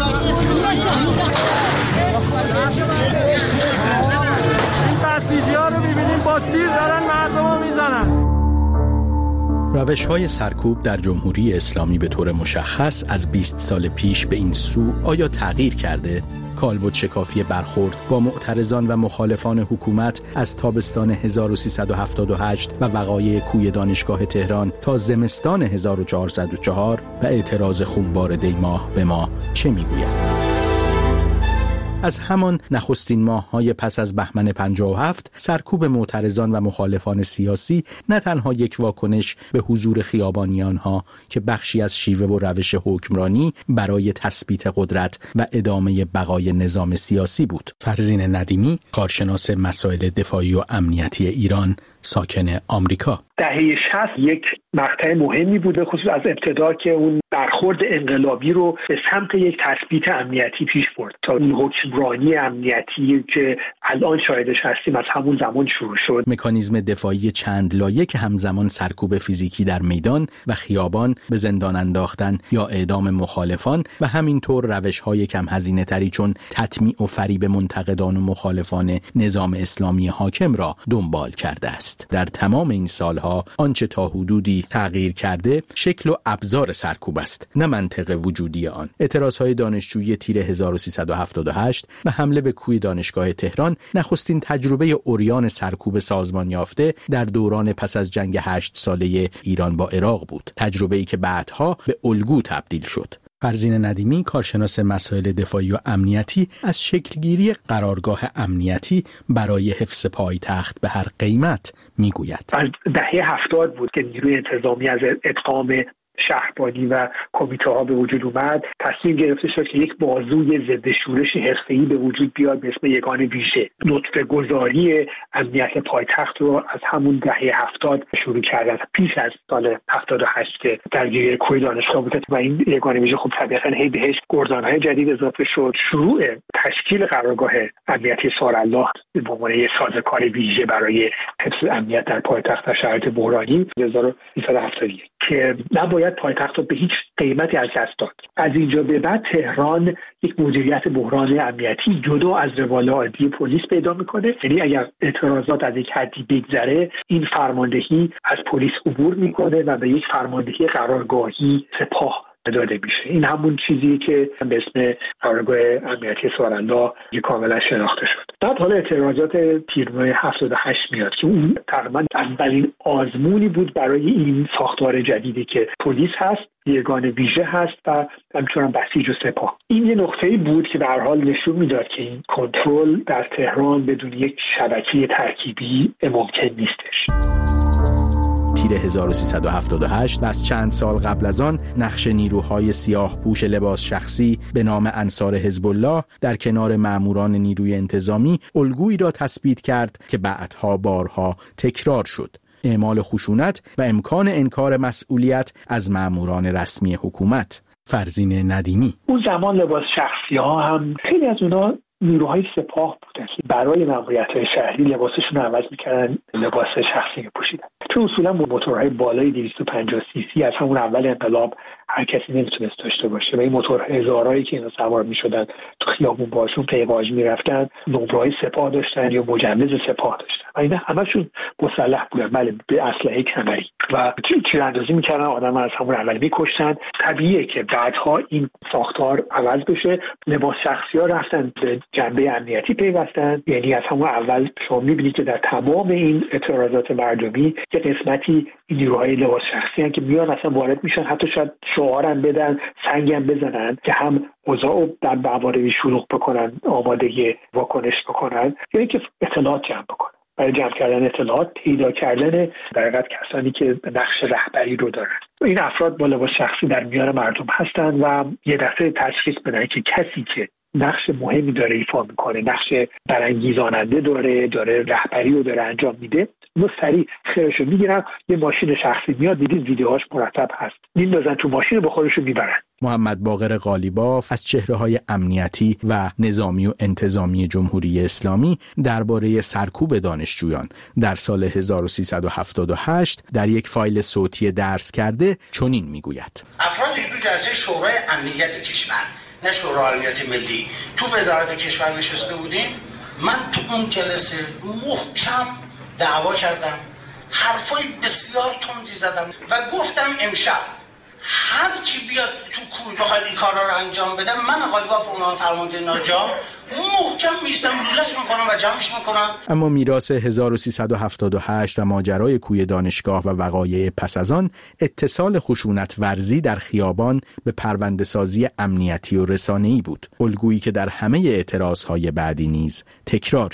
بسیجی‌ها رو می‌بینیم با تیر دارن مردم رو میزنن. روش‌های سرکوب در جمهوری اسلامی به طور مشخص از بیست سال پیش به این سو آیا تغییر کرده؟ کالبد شکافی برخورد با معترضان و مخالفان حکومت از تابستان هزار و سیصد و هفتاد و هشت و وقایع کوی دانشگاه تهران تا زمستان هزار و چهارصد و چهار و اعتراض خونبار دیماه به ما چه میگوید؟ از همان نخستین ماه‌های پس از بهمن پنجاه و هفت سرکوب معترضان و مخالفان سیاسی نه تنها یک واکنش به حضور خیابانیان‌ها که بخشی از شیوه و روش حکمرانی برای تثبیت قدرت و ادامه بقای نظام سیاسی بود. فرزین ندیمی، کارشناس مسائل دفاعی و امنیتی ایران، ساکن آمریکا: دهه شصت یک مقطع مهمی بوده، خصوص از ابتدا که اون برخورد انقلابی رو به سمت یک تثبیت امنیتی پیش برد تا اون حکمرانی امنیتی که الان شاهدش هستیم از همون زمان شروع شد. مکانیزم دفاعی چند لایه که همزمان سرکوب فیزیکی در میدان و خیابان، به زندان انداختن یا اعدام مخالفان و همینطور روش‌های کم هزینه تری چون تطمیع و فریب منتقدان و مخالفان نظام اسلامی حاکم را دنبال کرده است. در تمام این سالها آنچه تا حدودی تغییر کرده شکل و ابزار سرکوب است، نه منطق وجودی آن. اعتراضهای دانشجویی تیر هزار و سیصد و هفتاد و هشت و حمله به کوی دانشگاه تهران نخستین تجربه عریان سرکوب سازمان یافته در دوران پس از جنگ هشت ساله ایران با عراق بود، تجربه‌ای که بعدها به الگو تبدیل شد. فرزین ندیمی، کارشناس مسائل دفاعی و امنیتی، از شکلگیری قرارگاه امنیتی برای حفظ پایتخت به هر قیمت میگوید. از دهه هفتاد بود که نیروی انتظامی از ادغام شهربانی و کمیته ها به وجود اومد. تصمیم گرفته شد که یک بازوی ضد شورش حرفه‌ای به وجود بیاد به اسم یگان ویژه. نطفه گذاری امنیت پایتخت رو از همون دهه هفتاد شروع کردن، پیش از سال هفتاد و هشت که درگیری کوی دانشگاه بود و این یگان ویژه خب طبیعتاً هی بهش گردان‌های جدید اضافه شد. شروع تشکیل قرارگاه امنیتی سارالله به عنوان یک سازوکار ویژه برای حفظ امنیت در پایتخت در شرایط بحرانی هزار و سیصد و هفتاد و یک که نباید پایتخت رو به هیچ قیمتی از دست داد. از اینجا به بعد تهران یک مدیریت بحران امنیتی جدا از روال عادی پلیس پیدا میکنه. یعنی اگر اعتراضات از یک حدی بگذره، این فرماندهی از پلیس عبور میکنه و به یک فرماندهی قرارگاهی سپاه داده میشه. این همون چیزی که به اسم قرارگاه امنیتی سارالله کاملا شناخته شد. بعد حالا اعتراضات تیرماه هفتاد و هشت میاد که اون تقریبا اولین آزمونی بود برای این ساختار جدیدی که پلیس هست، یگان ویژه هست و همچنان بسیج و سپاه. این یه نقطه‌ای بود که به هر حال نشون میداد که این کنترل در تهران بدون یک شبکه ترکیبی ممکن نیستش. تیر هزار و سیصد و هفتاد و هشت و از چند سال قبل از آن نقش نیروهای سیاه پوش لباس شخصی به نام انصار حزب الله در کنار ماموران نیروی انتظامی الگویی را تثبیت کرد که بعدها بارها تکرار شد: اعمال خشونت و امکان انکار مسئولیت از ماموران رسمی حکومت. فرزین ندیمی: اون زمان لباس شخصی ها هم خیلی از اونا نیروهای سپاه بودن که برای ماموریت‌های شهری لباسشون رو عوض می‌کردن، لباس شخصی می‌پوشیدن. تو اصولا موتورهای بالای دویست و پنجاه سی سی از همون اول انقلاب هر کسی نمیتونست داشته باشه و این موتور هزارایی که اینا سوار می‌شدن تو خیابون باشون پیواج می‌رفتن، نمره‌های سپاه داشتن یا مجوز سپاه داشتن و اینا همشون مسلح بودن، بله، به اسلحه کمری و تیراندازی می‌کردن، آدم از همون اول می‌کشتن. طبیعیه که بعدها این ساختار عوض بشه، لباس شخصی‌ها رفتن به جنبه امنیتی پیوستن. یعنی از همون اول شما می‌بینید که در تمام این اعتراضات مردمی که قسمتی این نیروهای لباس شخصی هستن که میان اصلا وارد میشن، حتی شاید شعارم بدن، سنگم بزنن که هم اوضاع رو در مواردی شلوغ بکنن، آماده واکنش بکنن، یا اینکه اطلاعات جمع بکنن. برای جمع کردن اطلاعات، پیدا کردن در حقیقت کسانی که نقش رهبری رو دارن. این افراد با لباس شخصی در میان مردم هستن و یه دفعه تشخیص بدن که کسی که نقش مهمی داره ایفا میکنه، نقش برانگیزاننده داره، داره رهبری رو داره انجام میده، اونو سریع خیرشو میگیرن، یه ماشین شخصی میاد، دیدید ویدیوهاش مرتب هست، میندازن تو ماشین با خودشون میبرن. محمد باقر قالیباف از چهره‌های امنیتی و نظامی و انتظامی جمهوری اسلامی درباره سرکوب دانشجویان در سال هزار و سیصد و هفتاد و هشت در یک فایل صوتی درس کرده چنین میگوید: افرادی که تو جلسه شورای امنیت کشور، نه شورای امنیت ملی، تو وزارت کشور نشسته بودیم، من تو اون جلسه محکم دعوا کردم، حرفای بسیار تندی زدم و گفتم امشب هر کی بیاد تو کوی بخواد این کارا رو انجام بده، من قالیباف عنوان فرمانده ناجام محکم میستم روزش میکنم و جمعش میکنم. اما میراث هزار و سیصد و هفتاد و هشت و ماجرای کوی دانشگاه و وقایع پس از آن اتصال خشونت ورزی در خیابان به پرونده‌سازی امنیتی و رسانه‌ای بود، الگویی که در همه اعتراضهای بعدی نیز تکرار شد.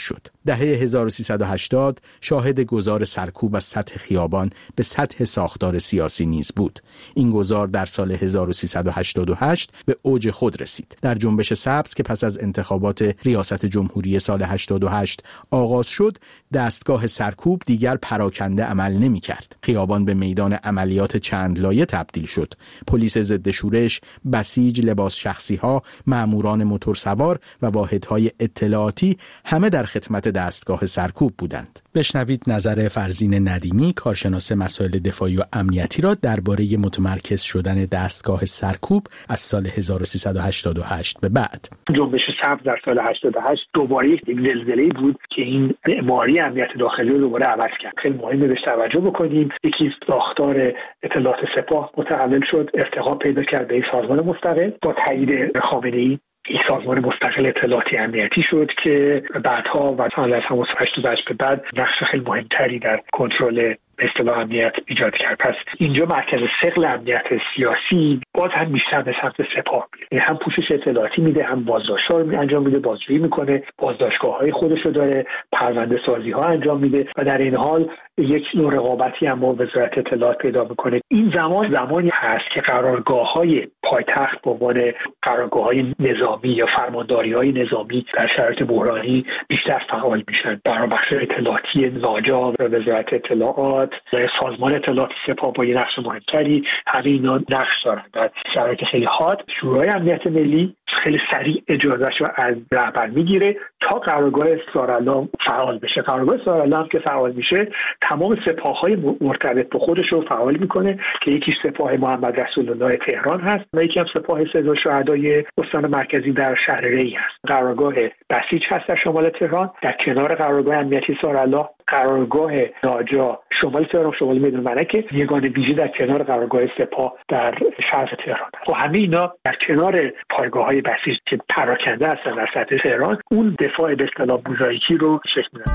دهه هزار و سیصد و هشتاد شاهد گذار سرکوب از سطح خیابان به سطح ساختار سیاسی نیز بود. این گذار در سال هزار و سیصد و هشتاد و هشت به اوج خود رسید. در جنبش سبز که پس از انتخابات ریاست جمهوری سال هشتاد و هشت آغاز شد، دستگاه سرکوب دیگر پراکنده عمل نمی کرد. خیابان به میدان عملیات چند لایه تبدیل شد. پلیس ضد شورش، بسیج، لباس شخصی ها، ماموران موتورسوار و واحدهای اطلاعاتی همه در خدمت دستگاه سرکوب بودند. بشنوید نظر فرزین ندیمی، کارشناس مسائل دفاعی و امنیتی را درباره متمرکز شدن دستگاه سرکوب از سال هزار و سیصد و هشتاد و هشت به بعد. جنبش سبز در سال هشتاد و هشت دوباره یک زلزله‌ای بود که این معماری امنیت داخلی رو دوباره عوض کرد. خیلی مهمه بهش توجه بکنیم. یکی ساختار اطلاعات سپاه متحول شد، ارتقا پیدا کرد به سازمان مستقل. با تایید خامنه‌ای یک سازمان مستقل اطلاعاتی امنیتی شد که بعدها و سال هزار و هشتصد و هشت به بعد نقش خیلی مهمتری در کنترل به اصطلاح امنیت ایجاد کرد. پس اینجا مرکز ثقل امنیت سیاسی باز هم بیشتر به سمت سپاه میره، هم پوشش اطلاعاتی میده، هم بازداشت‌ها رو انجام میده، بازجویی میکنه، بازداشتگاه‌های خودش رو داره، پرونده سازی ها انجام میده و در این حال یک نوع رقابتی هم با وزارت اطلاعات پیدا میکنه. این زمان زمانی هست که قرارگاه‌های پایتخت به عنوان قرارگاه‌های نظامی یا فرمانداری‌های نظامی در شرایط بحرانی بیشتر فعال میشن. برای بخش اطلاعاتی ناجا و وزارت اطلاعات، سازمان اطلاعات سپاه با یه نقش مهمتری، همه اینا نقش دارن. در شرایط خیلی حاد شورای امنیت ملی خیلی سریع اجازهش رو از رهبر میگیره تا قرارگاه سارالام فعال بشه. قرارگاه سارالام که فعال میشه تمام سپاه‌های مرتبط به خودش رو فعال میکنه که یکیش سپاه محمد رسول الله تهران هست و یکی هم سپاه صدا شهدای استان مرکزی در شهر ری هست. قرارگاه بسیج هست در شمال تهران در کنار قرارگاه امنیتی سارالله. قرارگاه ناجا شمال تهران، شمال میدان ملکه، یگان ویژه در کنار قرارگاه سپاه در شرق تهران. و همه اینا در کنار پایگاه‌های بسیج که پراکنده هستن در سطح تهران، اون دفاع به اصطلاح موزاییکی رو شکل میدن.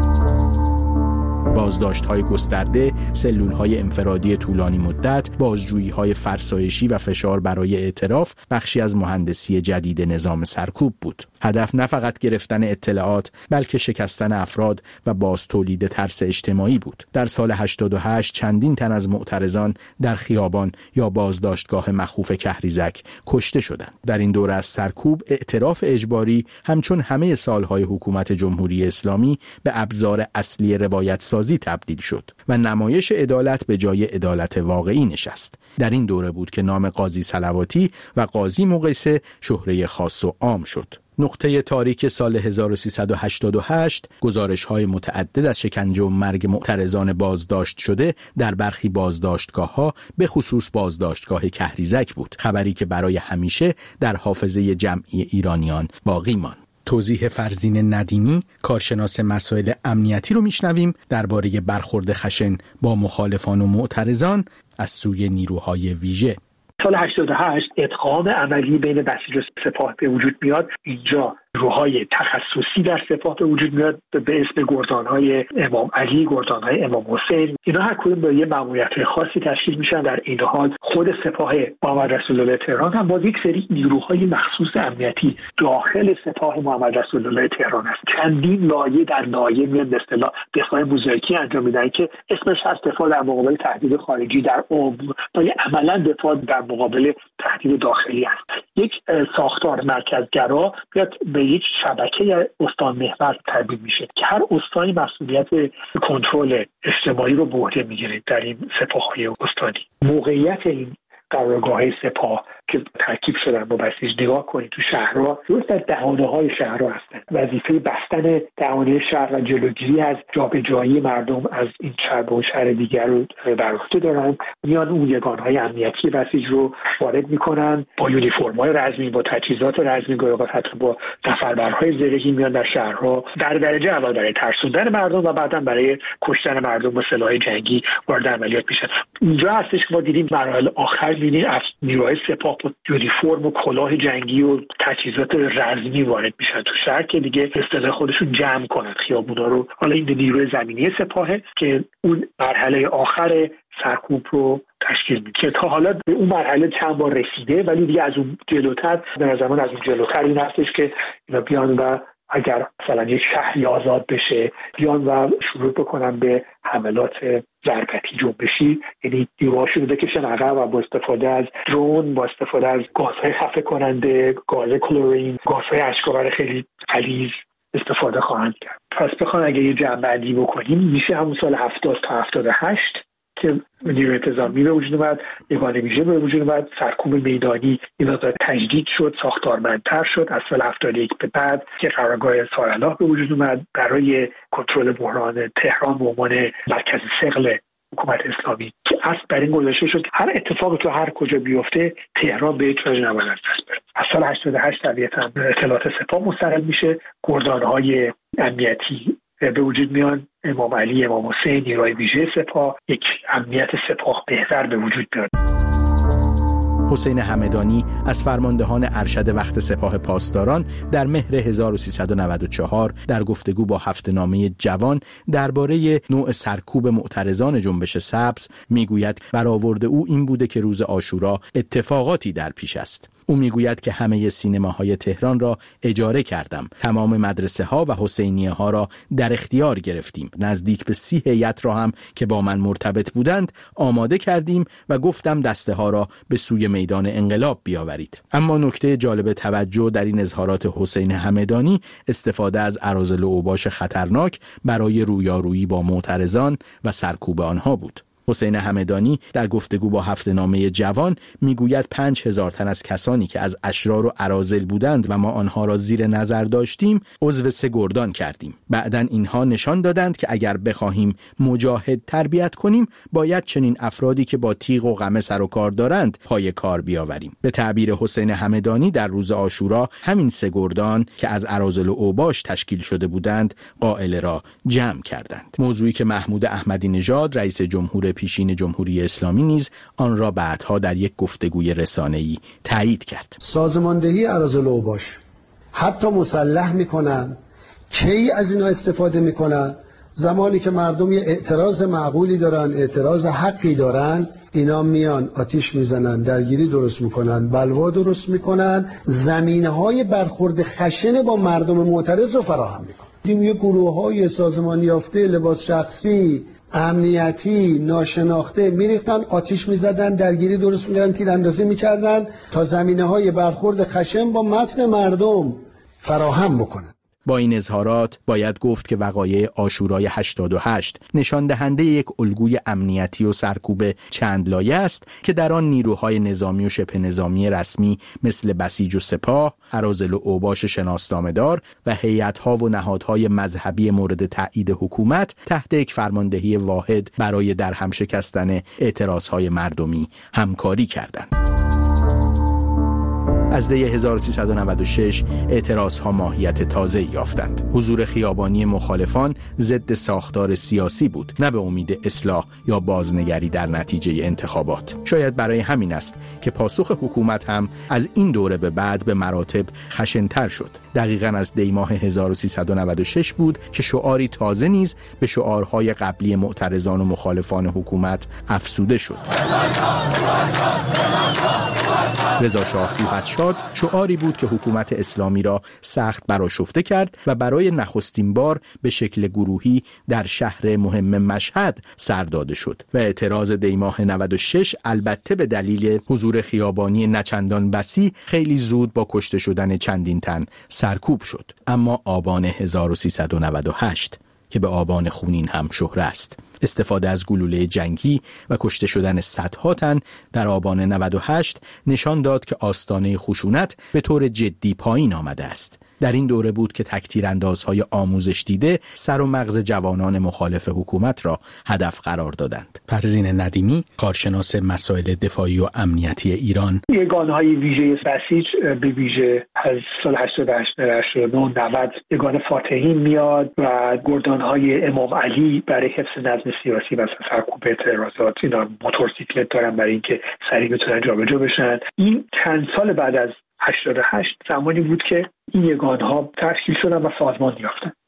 بازداشت‌های گسترده، سلول‌های انفرادی طولانی مدت، بازجویی‌های فرسایشی و فشار برای اعتراف بخشی از مهندسی جدید نظام سرکوب بود. هدف نه فقط گرفتن اطلاعات، بلکه شکستن افراد و باز تولید ترس اجتماعی بود. در سال هشتاد و هشت چندین تن از معترضان در خیابان یا بازداشتگاه مخوف کهریزک کشته شدند. در این دوره از سرکوب، اعتراف اجباری همچون همه سالهای حکومت جمهوری اسلامی به ابزار اصلی روایت سازی تبدیل شد و نمایش عدالت به جای عدالت واقعی نشست. در این دوره بود که نام قاضی صلواتی و قاضی مقیسه شهره خاص و عام شد. نقطه تاریک سال هزار و سیصد و هشتاد و هشت گزارش‌های متعدد از شکنجه و مرگ معترضان بازداشت شده در برخی بازداشتگاه‌ها، به خصوص بازداشتگاه کهریزک بود، خبری که برای همیشه در حافظه جمعی ایرانیان باقی ماند. توضیح فرزین ندیمی، کارشناس مسائل امنیتی رو میشنویم درباره برخورد خشن با مخالفان و معترضان از سوی نیروهای ویژه. سال هشتاد و هشت ادغام عملی بین بسیج و سپاه به وجود میاد. اینجا نیروهای تخصصی در سپاه به وجود میاد به اسم گردانهای امام علی، گردانهای امام حسین. اینا هر کدوم با یه ماموریت‌های خاصی تشکیل میشن. در این حال خود سپاه محمد رسول الله تهران هم با یک سری نیروهای مخصوص امنیتی داخل سپاه محمد رسول الله تهران است. چندین لایه در لایه میاد به اصطلاح دفاع موزاییکی انجام میدن که اسمش هست دفاع در مقابل تهدید خارجی در عمق، ولی عملا دفاع در مقابل تهدید داخلی است. یک ساختار مرکزگرا بیاد به یک شبکه استان محور تبدیل میشه که هر استانی مسئولیت کنترل اجتماعی رو به عهده میگیره در این سپاه‌های استانی. موقعیت این قرارگاه‌های سپاه که ترکیب شدن با بسیج نگاه کنید تو شهرها، درست در دهانه‌های شهرها هستن. وظیفه بستن دهانه شهر و جلوگیری از جابجایی مردم از این شهر به اون شهر دیگر رو بر عهده دارن. میان اون یگانهای امنیتی بسیج رو وارد میکنن با یونیفرم‌های رزمی، با تجهیزات رزمی، گاهی حتی با سفربرهای زرهی میان در شهرها در درجه اول برای ترسوندن مردم و بعداً برای کشتن مردم با سلاح جنگی وارد عملیات میشن. اینجا هستش که ما دیدیم مراحل آخر می‌بینید از نیروهای سپاه با یونیفرم و کلاه جنگی و تجهیزات رزمی وارد میشن تو شهر که دیگه اصطلاح خودشون جمع کنن خیابونا رو. حالا این نیروی زمینی سپاهه که اون مرحله آخر سرکوب رو تشکیل میده که تا حالا به اون مرحله چند بار رسیده، ولی دیگه از اون جلوتر به نظر من از اون جلوتر این هستش که اینا بیان و اگر مثلا یک شهری آزاد بشه بیان و شروع بکنن به حملات ضربتی جنبشی، یعنی نیروهاشون رو بکشن عقب و با استفاده از درون، با استفاده از گازهای خفه کننده، گاز کلورین، گازهای اشک‌آور خیلی غلیظ استفاده خواهند کرد. پس بخوام اگه یه جمع‌بندی بکنیم میشه همون سال هفتاد تا هفتاد و هشت که نیروی انتظامی به وجود اومد، یگان ویژه به وجود اومد، سرکوب میدانی این مقدار تجدید شد، ساختارمندتر شد. از سال هفتاد و یک به بعد که قرارگاه سارالله به وجود اومد برای کنترل بحران تهران به عنوان مرکز ثقل حکومت اسلامی که اصل بر این گذاشته شد هر اتفاقی تو هر کجا بیفته تهران به هیچ وجه نباید از دست بره. از سال هشتاد و هشت طبیعتاً اطلاعات سپاه مستقل میشه، گردانهای امنیتی به وجود میان، امام علی، امام حسین، نیروهای ویژه سپاه، یک امنیت سپاه بهتر به وجود میاد. حسین همدانی از فرماندهان ارشد وقت سپاه پاسداران در مهر هزار و سیصد و نود و چهار در گفتگو با هفته‌نامه جوان درباره نوع سرکوب معترضان جنبش سبز میگوید برآورد او این بوده که روز عاشورا اتفاقاتی در پیش است. او میگوید که همه سینماهای تهران را اجاره کردم، تمام مدرسه ها و حسینیه ها را در اختیار گرفتیم، نزدیک به سی هیئت را هم که با من مرتبط بودند آماده کردیم و گفتم دسته ها را به سوی میدان انقلاب بیاورید. اما نکته جالب توجه در این اظهارات حسین همدانی استفاده از اراذل و اوباش خطرناک برای رویارویی با معترضان و سرکوب آنها بود. حسین همدانی در گفتگو با هفته‌نامه جوان میگوید پنج هزار تن از کسانی که از اشرار و اراذل بودند و ما آنها را زیر نظر داشتیم عضو سه گردان کردیم. بعداً اینها نشان دادند که اگر بخواهیم مجاهد تربیت کنیم باید چنین افرادی که با تیغ و قمه سر و کار دارند پای کار بیاوریم. به تعبیر حسین همدانی در روز عاشورا همین سه گردان که از اراذل و اوباش تشکیل شده بودند قائله را جمع کردند. موضوعی که محمود احمدی نژاد رئیس جمهور پیشین جمهوری اسلامی نیز آن را بعدها در یک گفتگوی رسانه‌ای تایید کرد. سازماندهی اراذل و اوباش حتی مسلح میکنن، کی از اینا استفاده میکنن؟ زمانی که مردم یه اعتراض معقولی دارن، اعتراض حقی دارن، اینا میان آتیش میزنن، درگیری درست میکنن، بلوا درست میکنن، زمینه‌های برخورد خشن با مردم معترض رو فراهم میکنن. یه گروه‌های سازمانی یافته، لباس شخصی، امنیتی، ناشناخته میریختن، آتیش میزدن، درگیری درست میکردن، تیراندازی میکردن تا زمینه‌های برخورد خشن با متن مردم فراهم بکنن. با این اظهارات باید گفت که وقایع عاشورای هشتاد و هشت نشان دهنده یک الگوی امنیتی و سرکوب چند لایه است که در آن نیروهای نظامی و شبه نظامی رسمی مثل بسیج و سپاه، اراذل و اوباش شناسنامه‌دار و هیئت‌ها و نهادهای مذهبی مورد تایید حکومت تحت یک فرماندهی واحد برای درهم شکستن اعتراضهای مردمی همکاری کردند. از دی هزار و سیصد و نود و شش اعتراضها ماهیت تازه یافتند. حضور خیابانی مخالفان ضد ساختار سیاسی بود، نه به امید اصلاح یا بازنگری در نتیجه انتخابات. شاید برای همین است که پاسخ حکومت هم از این دوره به بعد به مراتب خشن‌تر شد. دقیقاً از دی ماه هزار و سیصد و نود و شش بود که شعاری تازه نیز به شعارهای قبلی معترضان و مخالفان حکومت افزوده شد. رضا شاه روحت‌شاد شعاری بود که حکومت اسلامی را سخت برآشفته کرد و برای نخستین بار به شکل گروهی در شهر مهم مشهد سر داده شد و اعتراض دی ماه نود و شش البته به دلیل حضور خیابانی نچندان وسیع خیلی زود با کشته شدن چندین تن سرکوب شد. اما آبان هزار و سیصد و نود و هشت که به آبان خونین هم شهره است، استفاده از گلوله جنگی و کشته شدن صدها تن در آبان نود و هشت نشان داد که آستانه خشونت به طور جدی پایین آمده است. در این دوره بود که تکتیراندازهای آموزش دیده سر و مغز جوانان مخالف حکومت را هدف قرار دادند. پروین ندیمی، کارشناس مسائل دفاعی و امنیتی ایران: یگانهای ویژه بسیج به ویژه از سال هشتاد و هشت هشتاد و نه نود یگان فاتحین میاد و گردانهای امام علی برای حفظ نظم سیاسی و سرکوب اعتراضات، اینا موتورسیکلت دارن برای اینکه سریع بتونن جابجا بشن. این چند سال بعد از هشتاد و هشت زمانی بود که این یگانها تشکیل شدن و سازمان یافتن.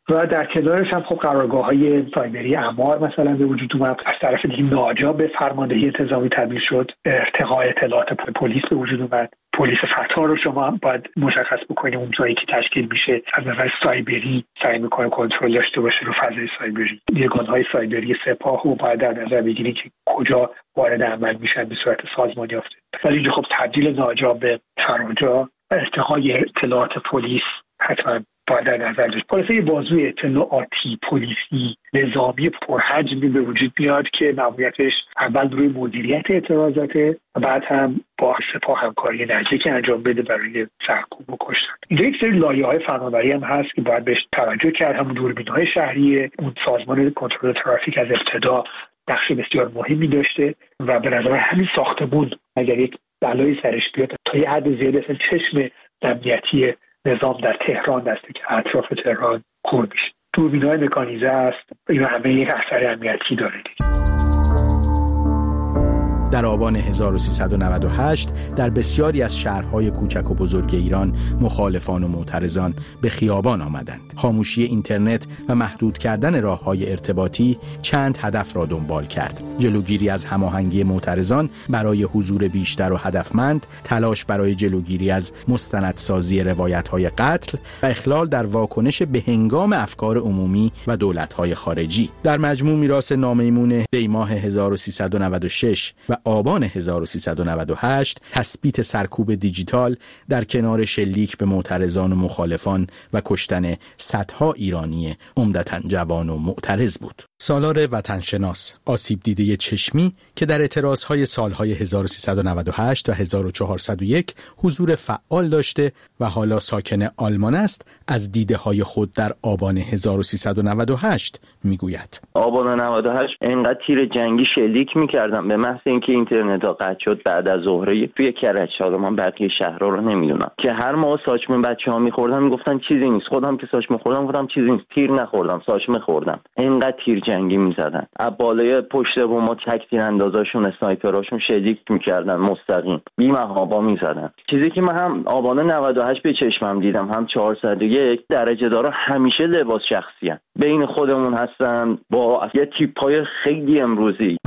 و در کنارش هم خب قرارگاه‌های سایبری امار مثلا به وجود اومد. از طرف دیگه ناجا به فرماندهی انتظامی تبدیل شد، ارتقاء اطلاعات پلیس به وجود اومد. پلیس فتا رو شما باید مشخص بکنید اون جایی که تشکیل میشه از نظر سایبری سعی میکنه کنترل داشته باشه رو فضای سایبری. یگانهای سایبری سپاه رو باید در نظر بگیرید که کجا وارد عمل میشن به صورت سازمان یافته. ولی اینجا خب تبدیل ناجا به فراجا و ارتقای اطلاعات پلیس حتما باید در نظر داشت. خلاصه یه بازوی اطلاعاتی پلیسی نظامی پرحجمی به وجود میاد که ماموریتش اول روی مدیریت اعتراضاته و بعد هم با سپاه همکاری نزدیک انجام بده برای سرکوب و کشتن. اینجا یک سری لایه‌های فناوری هم هست که باید بهش توجه کرد. همون دوربین‌های شهریه، اون سازمان کنترل ترافیک از ابتدا نقش بسیار مهمی داشته و به نظر همین ساختمون اگر یک بلایی سرش بیاد تا یه حد زیادی اصلا چشم امنیتی نظام در تهران دسته که اطراف تهران کور میشه. دوربین‌های مکانیزه است، این همه یک اثر امنیتی داره دیگه. در آبان هزار و سیصد و نود و هشت در بسیاری از شهرهای کوچک و بزرگ ایران مخالفان و معترضان به خیابان آمدند. خاموشی اینترنت و محدود کردن راههای ارتباطی چند هدف را دنبال کرد. جلوگیری از هماهنگی معترضان برای حضور بیشتر و هدفمند، تلاش برای جلوگیری از مستندسازی روایت‌های قتل و اخلال در واکنش به هنگام افکار عمومی و دولت‌های خارجی. در مجموع میراث نامیمون دیماه هزار و سیصد و نود و شش و آبان هزار و سیصد و نود و هشت تثبیت سرکوب دیجیتال در کنار شلیک به معترضان و مخالفان و کشتن صدها ایرانی عمدتاً جوان و معترض بود. سالار وطنشناس، آسیب دیده چشمی که در اعتراضهای سالهای هزار و سیصد و نود و هشت و هزار و چهارصد و یک حضور فعال داشته و حالا ساکن آلمان است، از دیده های خود در آبان هزار و سیصد و نود و هشت میگوید. آبان نود و هشت انقدر تیر جنگی شلیک میکردم به محض اینکه اینترنت ها قطع شد بعد از ظهر توی کرج، حالا من بقیه شهرها رو نمیدونم، که هر موقع ساچمه بچه‌ها می‌خوردن میگفتن چیزی نیست. خودم که ساچمه خوردم گفتم چیزی نیست، تیر نخوردم، ساچمه خوردم. انقدر تیر جنگی میزدن. از بالای پشت بوم تک تیر اندازاشون اسنایپراشون شلیک میکردن مستقیم. بی محابا میزدن. چیزی که من هم آبان نود و هشت به چشمم دیدم هم چهارصد و یک درجه دارا همیشه لباس شخصی هن. بین خودمون هستن با یه تیپ‌های خیلی امروزی.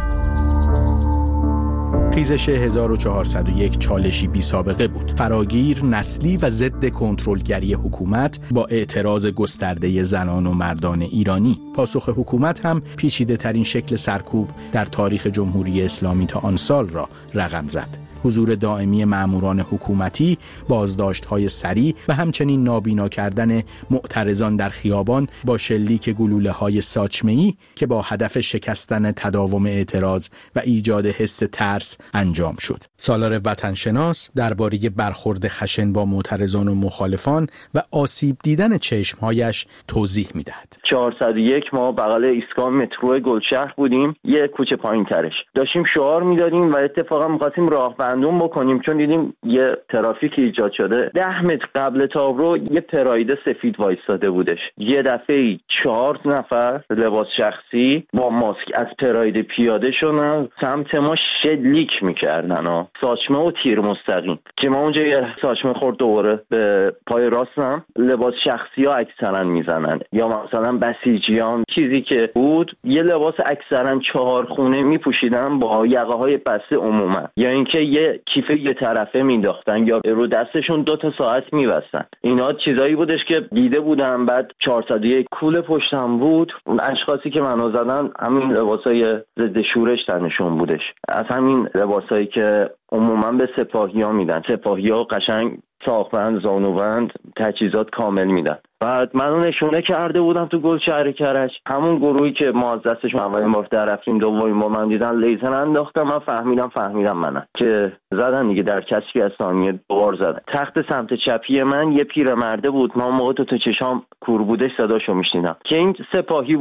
خیزش هزار و چهارصد و یک چالشی بی سابقه بود. فراگیر، نسلی و ضد کنترلگری حکومت با اعتراض گسترده زنان و مردان ایرانی. پاسخ حکومت هم پیچیده ترین شکل سرکوب در تاریخ جمهوری اسلامی تا آن سال را رقم زد. حضور دائمی ماموران حکومتی، بازداشت‌های سریع و همچنین نابینا کردن معترضان در خیابان با شلیک گلوله‌های ساچمه‌ای که با هدف شکستن تداوم اعتراض و ایجاد حس ترس انجام شد. سالار وطنشناس درباره برخورد خشن با معترضان و مخالفان و آسیب دیدن چشم‌هایش توضیح می‌دهد. چهارصد و یک ما بغل ایستگاه مترو گلشهر بودیم، یه کوچه پایین‌ترش. داشتیم شعار می‌دادیم و اتفاقا می‌خواستیم راه اندون بکنیم چون دیدیم یه ترافیک ایجاد شده. ده متر قبل تابرو یه پراید سفید وایستاده بودش. یه دفعه چهار نفر لباس شخصی با ماسک از پراید پیاده شدن سمت ما شلیک میکردن و ساچمه و تیر مستقیم که ما اونجا یه ساچمه خورد دوباره به پای راستم. لباس شخصی ها اکثرا میزنن یا مثلا بسیجیان چیزی که بود یه لباس اکثرا چهار خونه میپوشیدن با یقه های بسته عموما، یا اینکه یه کیف یه طرفه مینداختن یا رو دستشون دو تا ساعت میبستن. اینا چیزایی بودش که دیده بودم. بعد چهارصد و یک کول پشتم بود. اون اشخاصی که منو زدن همین لباسای ضد شورش تنشون بودش، از همین لباسایی که عموما به سپاهی ها میدن. سپاهی ها قشنگ ساقبند، زانوبند، تجهیزات کامل میدن. بعد منو نشونه کرده بودم تو گلشهر کرج، همون گروهی که ما از دستشون اولین بار در رفتیم دومین بار من دیدن لیزر انداختم. من فهمیدم فهمیدم منم که زدن دیگه، در کسری از ثانیه دوبار زدن. تخت سمت چپی من یه پیرمرده بود، من موقع تو تو چشام کور بودش صداشو میشنیدم که این سپاهی بودش.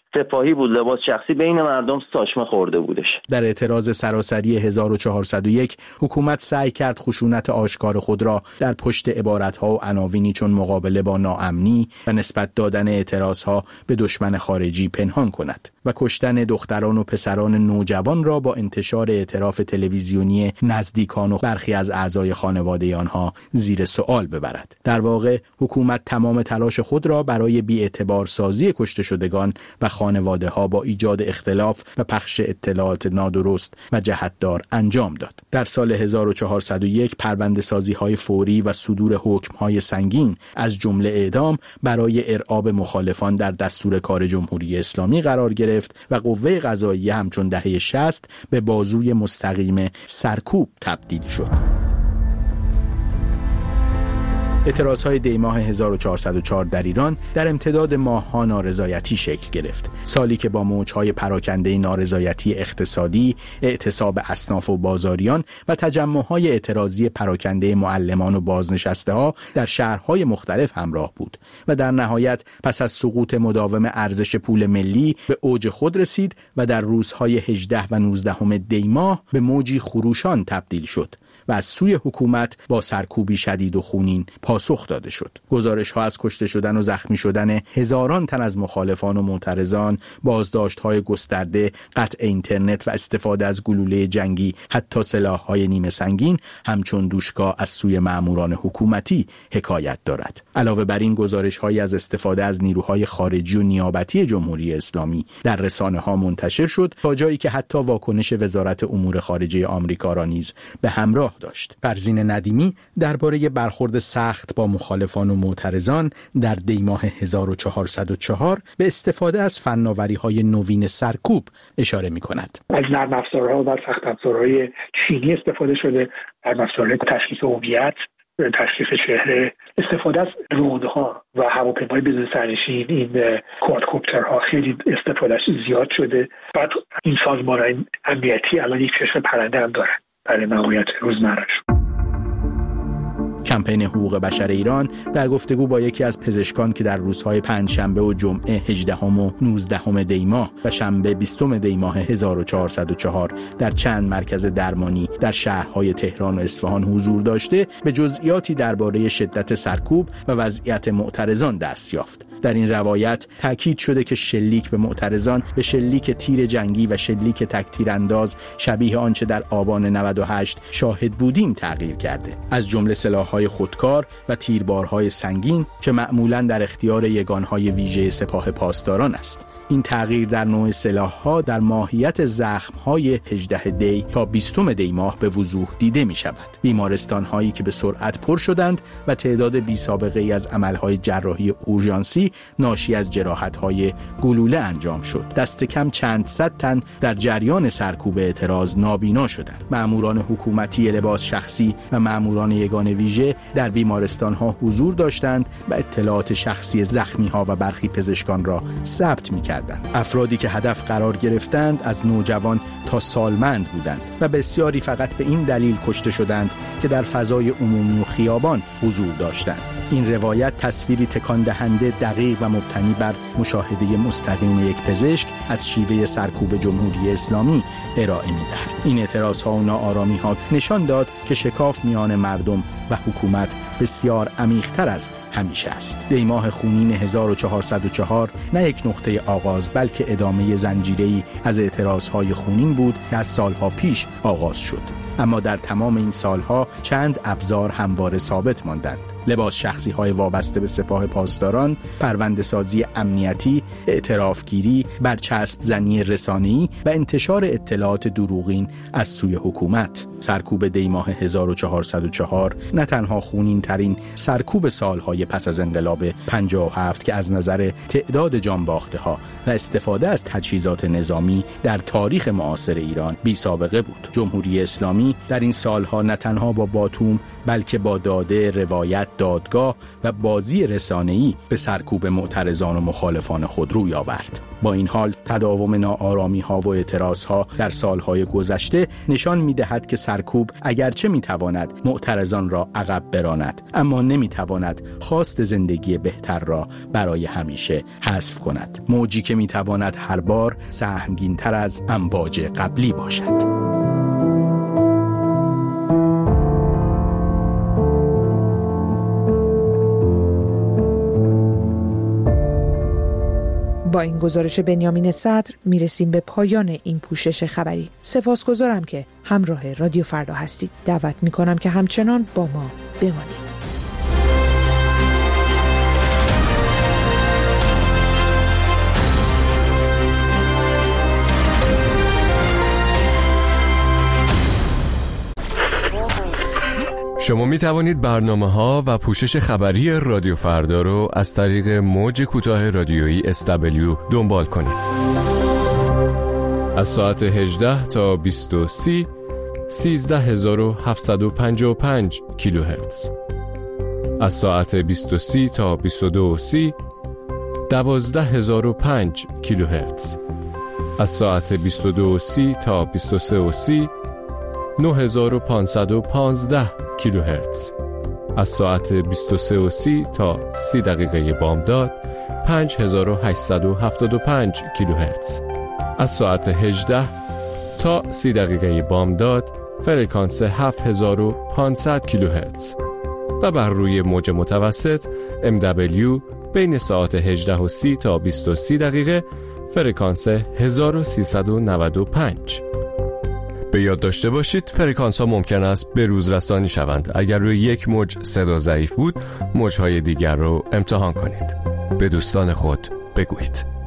سپاهی بود، لباس شخصی، بین مردم ساچمه خورده بودش. در اعتراض سراسری هزار و چهارصد و یک حکومت سعی کرد خشونت آشکار خود را در پشت عبارت‌ها و عناوینی چون مقابله با ناامنی و نسبت دادن اعتراضها به دشمن خارجی پنهان کند و کشتن دختران و پسران نوجوان را با انتشار اعتراف تلویزیونی نزدیکان و برخی از اعضای خانواده آنها زیر سوال ببرد. در واقع حکومت تمام تلاش خود را برای بی‌اعتبار سازی کشته شدگان و خانواده ها با ایجاد اختلاف و پخش اطلاعات نادرست و جهتدار انجام داد. در سال هزار و چهارصد و یک پرونده سازی های فوری و صدور حکم های سنگین از جمله اعدام برای ارعاب مخالفان در دستور کار جمهوری اسلامی قرار گرفت و قوه قضاییه همچون دهه شصت به بازوی مستقیم سرکوب تبدیل شد. اعتراضهای دی ماه هزار و چهارصد و چهار در ایران در امتداد ماه‌ها نارضایتی شکل گرفت. سالی که با موج‌های پراکنده نارضایتی اقتصادی، اعتصاب اصناف و بازاریان و تجمع‌های اعتراضی پراکنده معلمان و بازنشسته‌ها در شهرهای مختلف همراه بود و در نهایت پس از سقوط مداوم ارزش پول ملی به اوج خود رسید و در روزهای هجده و نوزده دی ماه به موجی خروشان تبدیل شد و از سوی حکومت با سرکوبی شدید و خونین پاسخ داده شد. گزارش‌ها از کشته شدن و زخمی شدن هزاران تن از مخالفان و معترضان، بازداشت‌های گسترده، قطع اینترنت و استفاده از گلوله جنگی، حتی سلاح‌های نیمه سنگین همچون دوشکا از سوی مأموران حکومتی حکایت دارد. علاوه بر این گزارش‌هایی از استفاده از نیروهای خارجی و نیابتی جمهوری اسلامی در رسانه‌ها منتشر شد تا جایی که حتی واکنش وزارت امور خارجه آمریکا را نیز به همراه داشت. پروین ندیمی درباره برخورد سخت با مخالفان و معترضان در دی ماه هزار و چهارصد و چهار به استفاده از فناوری‌های نوین سرکوب اشاره می‌کند. از نرم افزارها و سخت افزارهای چینی استفاده شده، نرم افزارهای تشخیص هویت، تشخیص چهره، استفاده از درون‌ها و هواپیمای بدون سرنشین، این کوادکوپترها خیلی استفادهش زیاد شده. بعد این سازمان‌های امنیتی الان یک چشم پرنده هم دارن برای ماموریت روزمره‌اش. کمپین حقوق بشر ایران در گفتگو با یکی از پزشکان که در روزهای پنجشنبه و جمعه هجدهم و نوزدهم دی ماه و شنبه بیستم دی ماه هزار و چهارصد و چهار در چند مرکز درمانی در شهرهای تهران و اصفهان حضور داشته، به جزئیاتی درباره شدت سرکوب و وضعیت معترضان دست یافت. در این روایت تاکید شده که شلیک به معترضان به شلیک تیر جنگی و شلیک تکتیر انداز شبیه آنچه در آبان نود و هشت شاهد بودیم تغییر کرده، از جمله سلاح‌های خودکار و تیربارهای سنگین که معمولاً در اختیار یگانهای ویژه سپاه پاسداران است. این تغییر در نوع سلاح‌ها در ماهیت زخم‌های هجده دی تا بیستم دی ماه به وضوح دیده می‌شود. بیمارستان‌هایی که به سرعت پر شدند و تعداد بی‌سابقه‌ای از عمل‌های جراحی اورژانسی ناشی از جراحت‌های گلوله انجام شد. دست کم چند صد تن در جریان سرکوب اعتراض نابینا شدند. مأموران حکومتی لباس شخصی و مأموران یگان ویژه در بیمارستان‌ها حضور داشتند و اطلاعات شخصی زخمی‌ها و برخی پزشکان را ثبت می‌کردند. افرادی که هدف قرار گرفتند از نوجوان تا سالمند بودند و بسیاری فقط به این دلیل کشته شدند که در فضای عمومی و خیابان حضور داشتند. این روایت تصویری تکان دهنده دقیق و مبتنی بر مشاهده مستقیم یک پزشک از شیوه سرکوب جمهوری اسلامی ارائه می‌دهد. این اعتراض‌ها و ناآرامی‌ها نشان داد که شکاف میان مردم و حکومت بسیار عمیق‌تر از همیشه است. دی ماه خونین هزار و چهارصد و چهار نه یک نقطه آغاز بلکه ادامه زنجیره‌ای از اعتراض‌های خونین بود که از سالها پیش آغاز شد. اما در تمام این سالها چند ابزار همواره ثابت ماندند: لباس شخصی های وابسته به سپاه پاسداران، پرونده سازی امنیتی، اعترافگیری، برچسب زنی رسانه‌ای و انتشار اطلاعات دروغین از سوی حکومت. سرکوب دی ماه هزار و چهارصد و چهار نه تنها خونین ترین سرکوب سالهای پس از انقلاب پنجاه و هفت که از نظر تعداد جانباخته ها و استفاده از تجهیزات نظامی در تاریخ معاصر ایران بی سابقه بود. جمهوری اسلامی در این سالها نه تنها با باتوم بلکه با داده، روایت، دادگاه و بازی رسانه‌ای به سرکوب معترضان و مخالفان خود روی آورد. با این حال تداوم ناآرامی‌ها و اعتراض‌ها در سالهای گذشته نشان می‌دهد که سرکوب اگرچه می‌تواند معترضان را عقب براند کند، اما نمیتواند خواست زندگی بهتر را برای همیشه حذف کند. موجی که میتواند هر بار سهمگین‌تر از امواج قبلی باشد. با این گزارش بنیامین صدر میرسیم به پایان این پوشش خبری. سپاسگزارم که همراه رادیو فردا هستید. دعوت میکنم که همچنان با ما بمانید. شما می توانید برنامه‌ها و پوشش خبری رادیو فردا رو از طریق موج کوتاه رادیویی اس دبلیو دنبال کنید. از ساعت هجده تا بیست و سه سیزده هزار و هفتصد و پنجاه و پنج کیلوهرتز. از ساعت بیست و سه تا بیست و دو سی دوازده هزار و پنج کیلوهرتز. از ساعت بیست و دو سی تا بیست و سه سی نه هزار و پانصد و پانزده کیلوهرتز. از ساعت بیست و سه سی تا سی دقیقه بامداد پنج هزار و هشتصد و هفتاد و پنج کیلوهرتز. از ساعت هجده تا سی دقیقه بامداد فرکانس هفت هزار و پانصد کیلوهرتز و بر روی موج متوسط ام دبلیو بین ساعت هجده و سی تا بیست و سه دقیقه فرکانس هزار و سیصد و نود و پنج. به یاد داشته باشید فرکانس ها ممکن است به روز رسانی شوند. اگر روی یک موج صدا ضعیف بود، موجهای دیگر رو امتحان کنید. به دوستان خود بگویید.